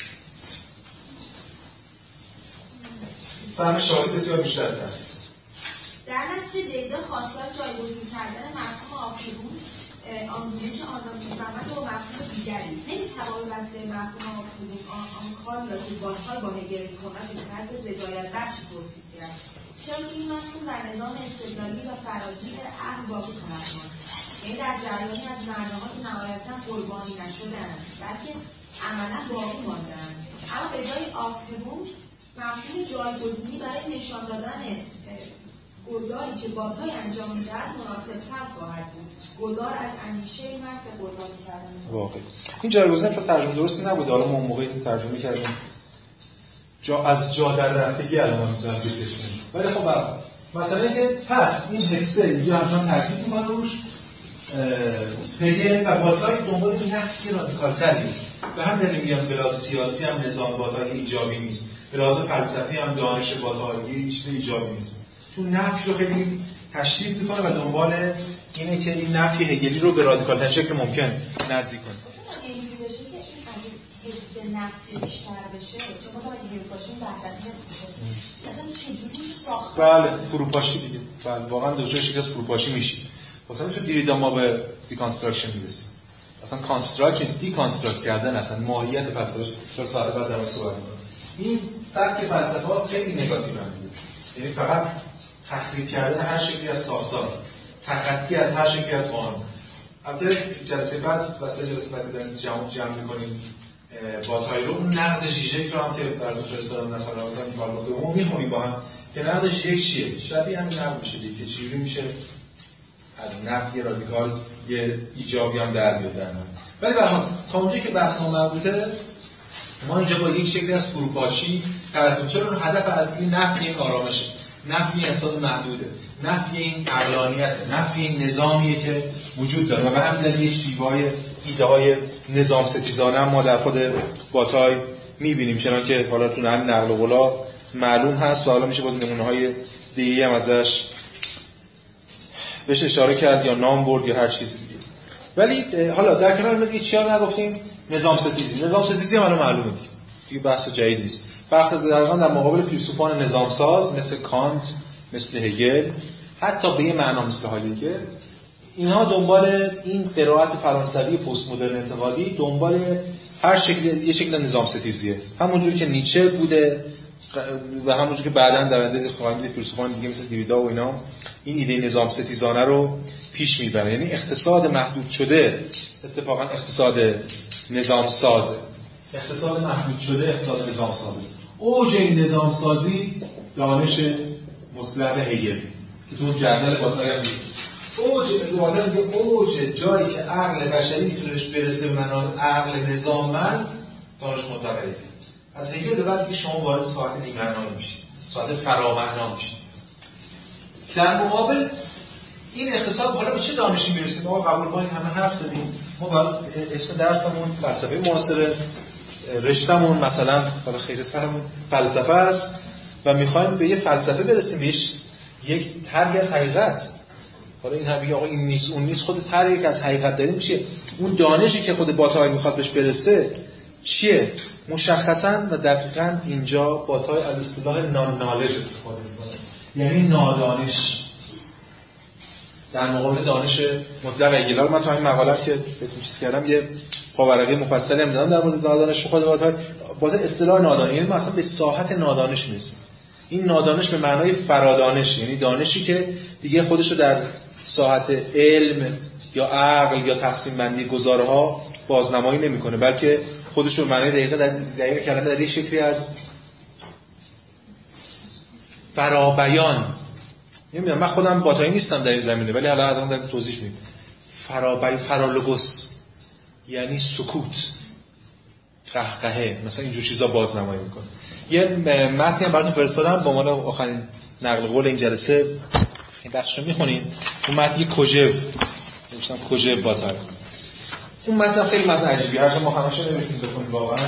سهم شادی بسیار بیشتر از ترس است. در نتیجه دیریدا خواستار جایگزین کردن مفهوم آپتیموم آنگونه که آن را می‌فهمد و مفهوم دیگری نمی‌تواند بسته مفهوم آپتیموم آنکار را که بازهای با هگل می‌کند به طرز رضایت بخشی توصیف کرد، چرا که این مفهوم در نظام استدلالی و فراگیر عقل باقی خواهد ماند، یعنی در جریانی از معناها که نهایتاً قربانی نشده‌اند بلکه عملاً باقی مانده‌اند. اما به جای آپتیموم مفهوم جایگزینی برای نشان دادن گذاری که بازهای انجام می‌دهد مناسب‌تر خواهد بود. گذار از اندیشه نفع گذار کردن. واقعا این جایگزین چون ترجمه درستی نبود. حالا ما اون موقع این ترجمه کردیم از جا در رفتگی الان می‌ذارم بپرسیم. ولی خب مثلا اینکه پس این حفظه اینجا همچنان تاکید می‌کنه روش. هگل و باتای دنبال نفی رادیکال‌تری به هم دلیل میگم به لحاظ سیاسی هم نظام باتای ایجابی نیست. به لحاظ فلسفی هم دانش باتای چیز ایجابی نیست. چون نفی رو خیلی تشدید میکنه و دنبال اینه که این نفی هگلی رو به رادیکال‌ترین شکل ممکن نزدیک کنه. اینجوری بشه که این حفظ نفی بیشتر بشه، چون ما باید باشیم وحدت حفظ بشه. مثلا چجوری ساخته؟ بله فروپاشی دیگه. بله واقعا دچار شکست فروپاشی میشی. مثلا تو دیریدا ما به دیکانستراکشن میرسیم. اصلا کانستراکت نیست، دیکانستراکت کردن اصلا ماهیت فلسفه چون ساعت بعد در صحبت می‌کنم. این سبک فلسفه ها خیلی نگاتیو هست. یعنی فقط تخریب کردن هر شکلی از ساختار، تخطی از هر شکلی از قانون. البته جلسه بعد واسه جلسه بعد داریم جمع می‌کنیم باتای رو اون نقد ژیژک رو هم که براتون فرستادم مثلا این کار رو دوم می‌خونیم با هم که نقد ژیژک چیه؟ شبیه همین نقد میشه دیگه که چجوری میشه از نفی رادیکال یه ایجابی هم در بیاد در نهایت. ولی واقعا تا اونجایی که بحث ما مربوطه ما اینجا با یک شکلی از فروپاشی طرفیم. چرا هدف اصلی نفی این آرامشه، نفی انسان محدوده، نفی این عقلانیته، نفی این نظامیه که وجود داره و به همین دلیل یک شیوه‌های ایده‌های نظام ستیزانه هم ما در خود باتای می‌بینیم، چنانکه حالا تو همین نقل قولا معلوم هست و حالا میشه باز نمونه‌های دیگه هم ازش بهش اشاره کرد یا نام برد یا هر چیز دیگه. ولی حالا در کنار اینا دیگه چیا نگفتیم؟ نظام ستیزی هم الان معلومه دیگه بحث جدید نیست. بحث دقیقاً در مقابل فیلسوفان نظامساز مثل کانت، مثل هگل، حتی به یه معنا مثل هایدگر، اینها دنبال این قرائت فرانسوی پست مدرن انتقادی دنبال هر شکل یه شکل نظام ستیزیه، همونجوری که نیچه بوده و همونجوری که بعداً در آینده خواهیم دید فیلسوفان دیگه مثل دیریدا و اینا این ایده نظام ستیزانه رو پیش میبرن. یعنی اقتصاد محدود شده اتفاقاً اقتصاد نظام سازه. اقتصاد محدود شده اقتصاد نظام سازی. اوج این نظام سازی دانش مطلق هگل که تو اون جردل باتای هم میگه اوج جایی که عقل بشری میتونهش برسه به منابع عقل نظاممند دانش مطلق هگل. از هگل به بعد که شما وارد ساعت نیمه‌معنا میشید، ساعت فرامعنا میشید. در مقابل این اقتصاد حالا به چه دانشی میرسید؟ ما قبول کنیم همه حرف زدیم. ما اسم درسمون فلسفه معاصره، رشتمون مثلا برای خیر سرمون فلسفه است و میخوایم به یه فلسفه برسیم، به یک طرحی از حقیقت. حالا این هم میگه آقا این نیست اون نیست، خود طرحی از حقیقت داریم میشه. اون دانشی که خود باتای میخواد بهش برسه چیه؟ مشخصا و دقیقاً اینجا باتای از اصطلاح نان نالج استفاده میکنه، یعنی نادانش در مقابل دانش مطلق هگل. رو من تو این مقاله که بهتون چیز کردم یه پاورقی مفصلی هم دادم در مورد نادانش خود باتای اصطلاح نادانش، یعنی ما اصلا به ساحت نادانش میرسیم. این نادانش به معنای فرادانش، یعنی دانشی که دیگه خودشو در ساحت علم یا عقل یا تقسیم بندی گزارها بازنمایی نمیکنه، بلکه خودشو به معنای دقیق کلمه در یه شکلی از فرابیان. نمیدونم، من خودم باتایی نیستم در این زمینه، ولی حالا آدم دارم توضیح میدم. فرالوگوس یعنی سکوت، قهقهه، مثلا اینجور چیزا بازنمایی میکنه. یه متنی هم براتون فرستادم به عنوان آخرین نقل قول این جلسه، این بخش رو میخونیم. اون متن کوژو نوشتم، کوژو باتای. اون متن خیلی متن عجیبی، هر ما همش رو نمیتونیم بخونیم واقعا.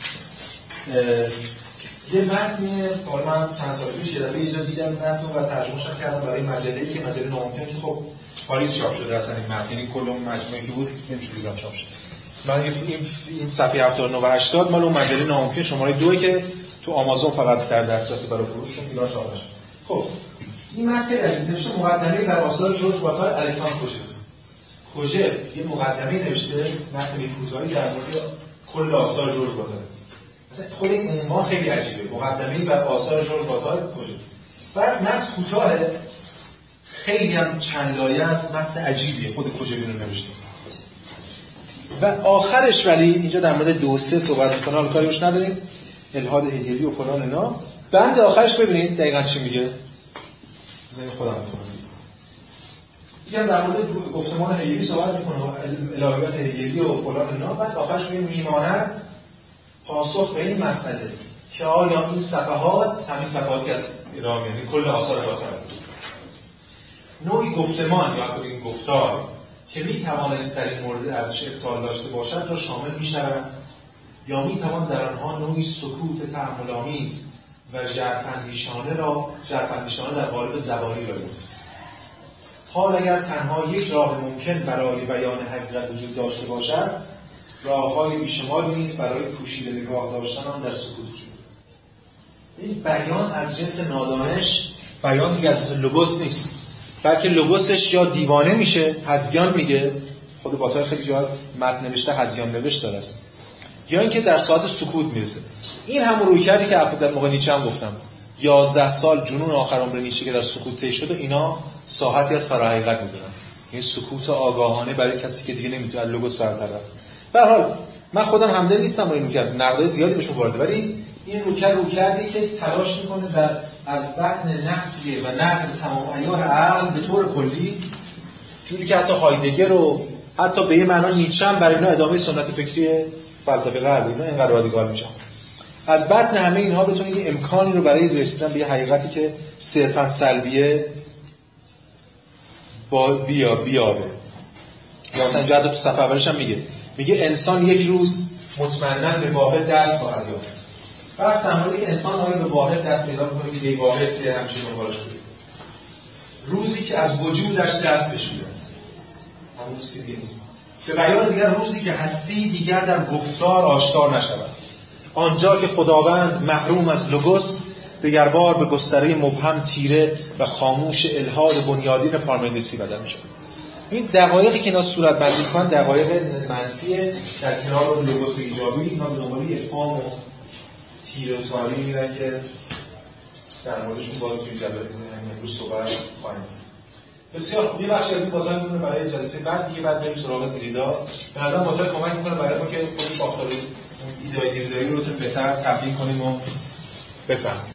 یه متنی حالا من چند سال پیش یه دفعه اینجا دیدم متن و ترجمه‌اش کردم برای مجله‌ای که مجله ناممکن که خب پاریس چاپ شده اصلا این متن، یعنی کل اون مجموعه‌ای که بود نمیشه ایران چاپ شد. من این صفحه 79 و 80 مال اون مجله ناممکن شماره 2 که تو آمازون فقط در دسترس برای فروش شد، ایران چاپ نشد. خب این متن نوشته مقدمه بر آثار جورج باتای الکساندر کوژو یه مقدمه نوشته متن کوتاهی در مورد کل آثار جورج باتای. مثلا خود این عنوان خیلی عجیبه، مقدمه بر آثار جورج باتای کوژو. بعد متن کوتاه خیلی هم چند لایه است، متن عجیبیه، خود کوژو اینو نوشته. و آخرش ولی اینجا در مورد 2-3 صحبت می‌کنه، حالا کاری روش نداریم، الحاد هگلی و فلان اینا. بند آخرش ببینید دقیقاً چی میگه. بذارید خودم بخونم. میگم در مورد گفتمان هگلی صحبت می‌کنه، الهیات هگلی و فلان اینا. بعد آخرش میماند پاسخ به این مسئله که آیا این صفحات همین صفحاتی از ادامه، یعنی کل آثار باتای، نوعی گفتمان یا حتی این گفتار که میتوانست در این مورد ارزش ابطال داشته باشد را شامل میشود، یا میتوان در آنها نوعی سکوت تأمل‌آمیز و ژرف‌اندیشانه در قالب زبانی را یافت. حال اگر تنها یک راه ممکن برای بیان حقیقت وجود داشته باشد، راه‌های بیشماری نیز برای پوشیده نگاه داشتن آن در سکوت وجود. این بیان از جنس نادانش، بیان دیگه از لوگوس نیست، بلکه لوگوسش یا دیوانه میشه، هذیان میگه، خود باتای خیلی جا متن نوشته هذیان نوشت داره است، یا اینکه در ساعت سکوت میرسه. این همون روی کردی که در موقع نیچه هم گفتم، 11 سال جنون آخر عمر نیچه که در سکوت طی شده، اینا ساحتی از فراحقیقت میدونن، این سکوت آگاهانه برای کسی که دیگه نمیتونه لوگوس برتر رفت. به هر حال من خودم همدل نیستم با این رویکرد، نقدای زیادی بهشون وارده، ولی این رویکردی که تلاش میکنه در از بطن نفیه و نقد تمام عیار عقل به طور کلی، جوری که حتی هایدگر و حتی به یه معنا نیچه هم برای اینا ادامه سنت فکری فلسفه غرب اینا اینقدر رادیکال میشن، از بطن همه اینها بتونه یه امکانی رو برای رسیدن به یه حقیقتی که صرفا سلبیه بیابه. مثلا اینجا حتی تو صفحه اولش هم میگه انسان یک روز مطمئناً به واحد دست خواهد یافت. پس در مورد که انسان آیا به واحد دست پیدا می‌کنه که به واحد که همیشه دنبالش بوده، روزی که از وجودش دست بشوید، همون روزی که نیست. به بیان دیگر روزی که هستی دیگر در گفتار آشکار نشود، آنجا که خداوند محروم از لوگوس دگربار به گستره مبهم تیره و خاموش الحاد بنیادین پارمندسی بدل می‌شود. این دقایقی که اینا صورت بندی کنن دقایق منفیه، در کنار لوگوس ایجابی اینا به دنبال افهام و تیره‌تاری میرن که در موردشون باز توی جلسه امروز صحبت خواهیم. بسیار خوب، یه بخشی از این باتای میمونه برای جلسه بعد دیگه، بعد بریم سراغ دریدا. به نظرم باتای کمک میکنه برای ما که خود ساختاری ایده رو بهتر تبیین کنیم و بفهمیم.